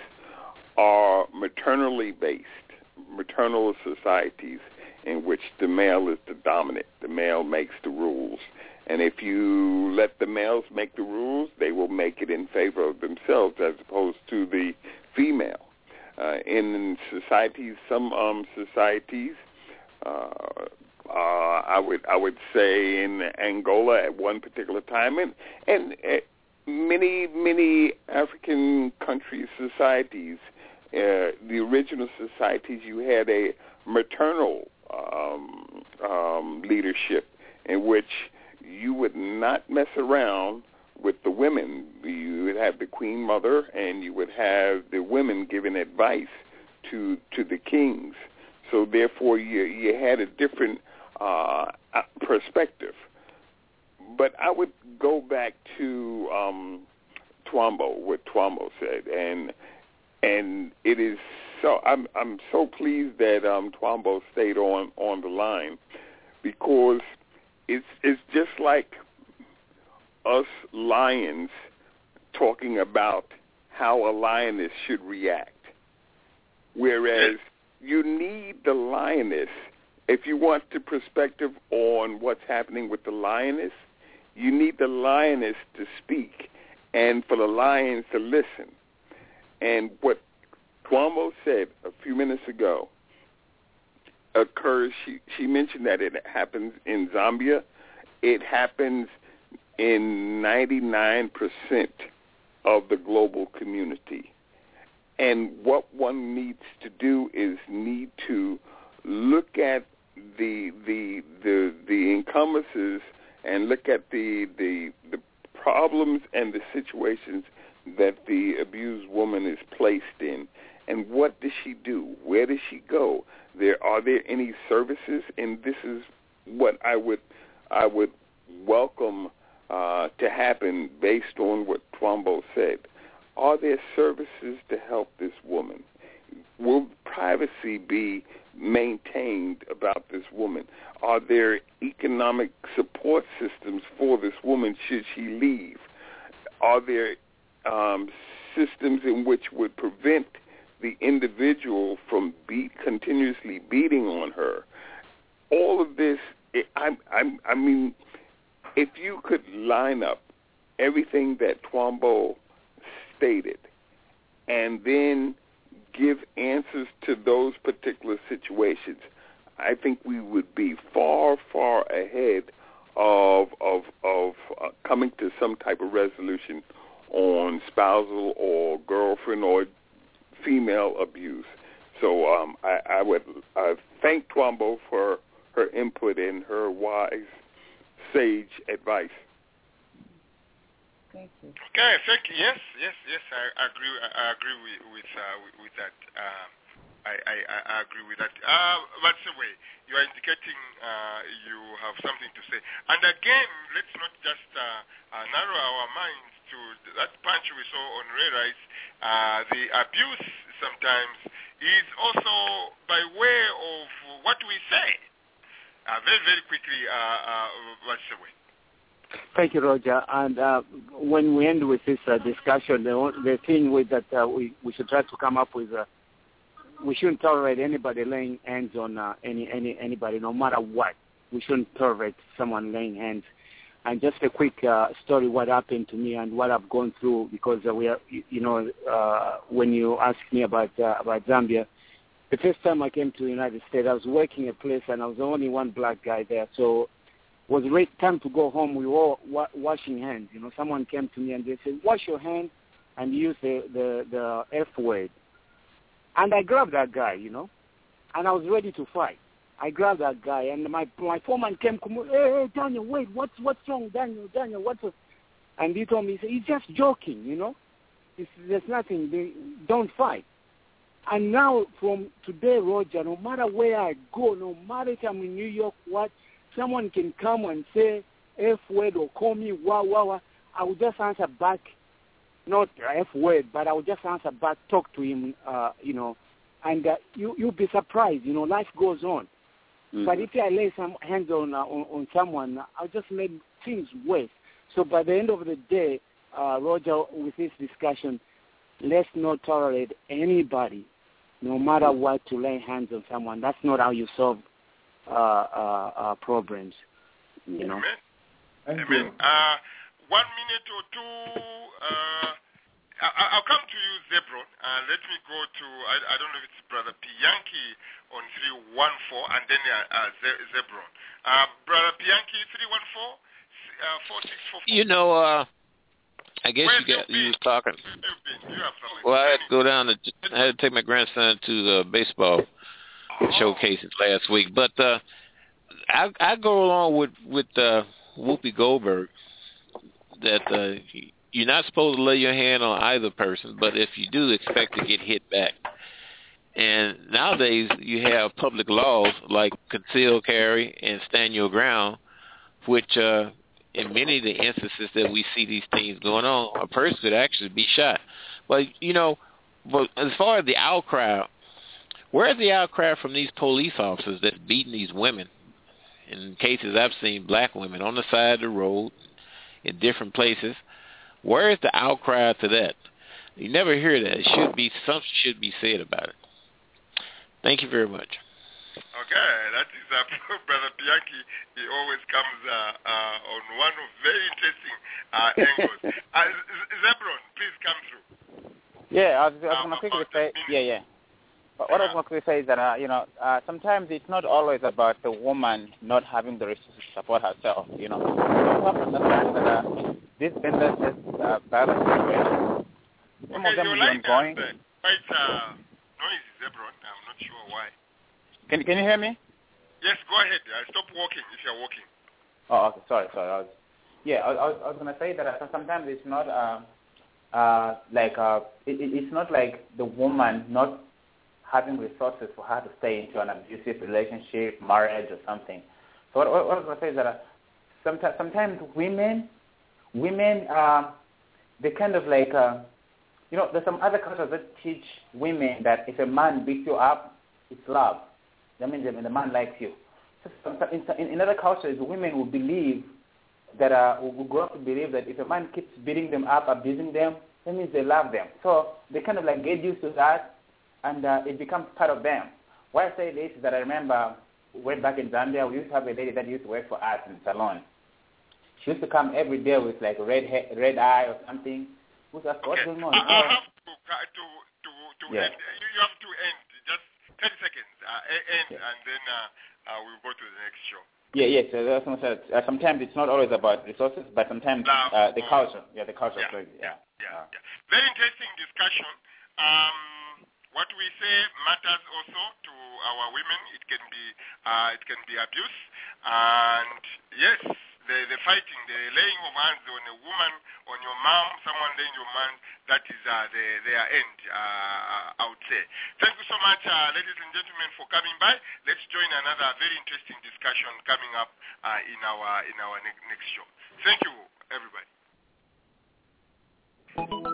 are maternally based, maternal societies in which the male is the dominant. The male makes the rules. And if you let the males make the rules, they will make it in favor of themselves as opposed to the female. Uh, in societies, some um, societies, uh, Uh, I would I would say in Angola at one particular time, and and uh, many many African countries, societies, uh, the original societies, you had a maternal um, um, leadership in which you would not mess around with the women. You would have the queen mother, and you would have the women giving advice to to the kings. So therefore, you you had a different Uh, perspective. But I would go back to um, Twombo, what Twombo said, and and it is so. I'm I'm so pleased that um, Twombo stayed on, on the line, because it's it's just like us lions talking about how a lioness should react, whereas you need the lioness. If you want the perspective on what's happening with the lioness, you need the lioness to speak and for the lions to listen. And what Twombo said a few minutes ago occurs, she, she mentioned that it happens in Zambia. It happens in ninety-nine percent of the global community. And what one needs to do is need to look at the the the the encumbrances and look at the the the problems and the situations that the abused woman is placed in, and what does she do? Where does she go? There are there any services? And this is what I would I would welcome uh, to happen based on what Twombo said. Are there services to help this woman? Will privacy be maintained about this woman? Are there economic support systems for this woman should she leave? Are there um, systems in which would prevent the individual from beat, continuously beating on her? All of this, I, I, I mean, if you could line up everything that Twombo stated and then give answers to those particular situations, I think we would be far, far ahead of of of uh, coming to some type of resolution on spousal or girlfriend or female abuse. So um, I, I would uh, thank Twombo for her input and her wise, sage advice. Thank you. Okay, thank you. Yes, yes, yes. I, I agree. I agree with with, uh, with, with that. Uh, I, I, I agree with that. Uh, but anyway, you are indicating uh, you have something to say. And again, let's not just uh, uh, narrow our minds to that punch we saw on Ray Rice. Uh, the abuse sometimes is also by way of what we say. Uh, very, very quickly, uh, uh, what's the way? Thank you, Roger. And uh, when we end with this uh, discussion, the, the thing with that uh, we, we should try to come up with, uh, we shouldn't tolerate anybody laying hands on uh, any, any anybody, no matter what. We shouldn't tolerate someone laying hands. And just a quick uh, story, what happened to me and what I've gone through, because uh, we are, you know, uh, when you asked me about uh, about Zambia, the first time I came to the United States, I was working a place and I was the only one black guy there. So it was right time to go home. We were all wa- washing hands. You know, someone came to me and they said, wash your hands and use the, the, the F word. And I grabbed that guy, you know, and I was ready to fight. I grabbed that guy, and my my foreman came, hey, hey, Daniel, wait, what's what's wrong, Daniel, Daniel, what's up? And he told me, he said, he's just joking, you know. It's, there's nothing, they, don't fight. And now from today, Roger, no matter where I go, no matter if I'm in New York, what, someone can come and say F word or call me wah, wah, wah, I will just answer back, not F word, but I will just answer back, talk to him, uh, you know, and uh, you, you'll be surprised, you know, life goes on. Mm-hmm. But if I lay some hands on, uh, on on someone, I'll just make things worse. So by the end of the day, uh, Roger, with this discussion, let's not tolerate anybody, no matter what, to lay hands on someone. That's not how you solve uh, uh, uh, problems, you know. Amen. Amen. Uh, one minute or two. Uh, I, I'll come to you, Zebron. Uh, let me go to, I, I don't know if it's Brother Pianki on three one four, and then uh, uh, Ze- Zebron. Uh, Brother Pianki, three one four, uh, four six four four. You know, uh, I guess Where you got you, you was talking. You have some well, I had to go down to, I had to take my grandson to the baseball oh. showcases last week. But uh, I, I go along with, with uh, Whoopi Goldberg that uh, you're not supposed to lay your hand on either person, but if you do, expect to get hit back. And nowadays you have public laws like conceal carry and stand your ground, which uh, in many of the instances that we see these things going on, a person could actually be shot. But, you know, but as far as the outcry, where's the outcry from these police officers that's beating these women? In cases I've seen, black women on the side of the road in different places. Where is the outcry to that? You never hear that. It should be, something should be said about it. Thank you very much. Okay, that is uh, Brother Bianchi. He always comes uh, uh, on one of very interesting uh, angles. uh, Zebron, please come through. Yeah, I was, I was going to quickly say, yeah, yeah. But what I was going to quickly say is that, uh, you know, uh, sometimes it's not always about the woman not having the resources to support herself, you know. You have to understand that uh, this vendor just uh, violent situation. Some okay, of them you will like be ongoing. that, quite uh, noisy, Zebron. I'm not sure why. Can Can you hear me? Yes, go ahead. Uh, stop walking if you're walking. Oh, okay. Sorry, sorry. I was, yeah, I, I was, I was going to say that uh, sometimes it's not uh, uh, like uh, it, it's not like the woman not having resources for her to stay into an abusive relationship, marriage, or something. So what, what I was going to say is that uh, sometimes sometimes women women uh, they kind of like uh, you know, there's some other cultures that teach women that if a man beats you up, it's love. That means that the man likes you. So in, in, in other cultures, women will believe that uh, will grow up to believe that if a man keeps beating them up, abusing them, that means they love them. So they kind of like get used to that, and uh, it becomes part of them. Why I say this is that I remember way back in Zambia, we used to have a lady that used to work for us in the salon. She used to come every day with like a red hair, red eye or something. Who's that? What's going on? I, I have to to to, to yeah. end. You have to end. Just thirty seconds. Uh, end, yeah. and then uh, uh, we'll go to the next show. Yeah, yes. Yeah, so that's what I said. Uh, sometimes it's not always about resources, but sometimes uh, the culture. Yeah, the culture. Yeah, yeah. yeah, yeah, yeah. Very interesting discussion. Um, what we say matters also to our women. It can be uh, it can be abuse, and yes, the the fighting, the laying of hands on a woman, on your mom, someone laying your man, that is uh, the, their end, uh, I would say. Thank you so much, uh, ladies and gentlemen, for coming by. Let's join another very interesting discussion coming up uh, in our in our ne- next show. Thank you, everybody.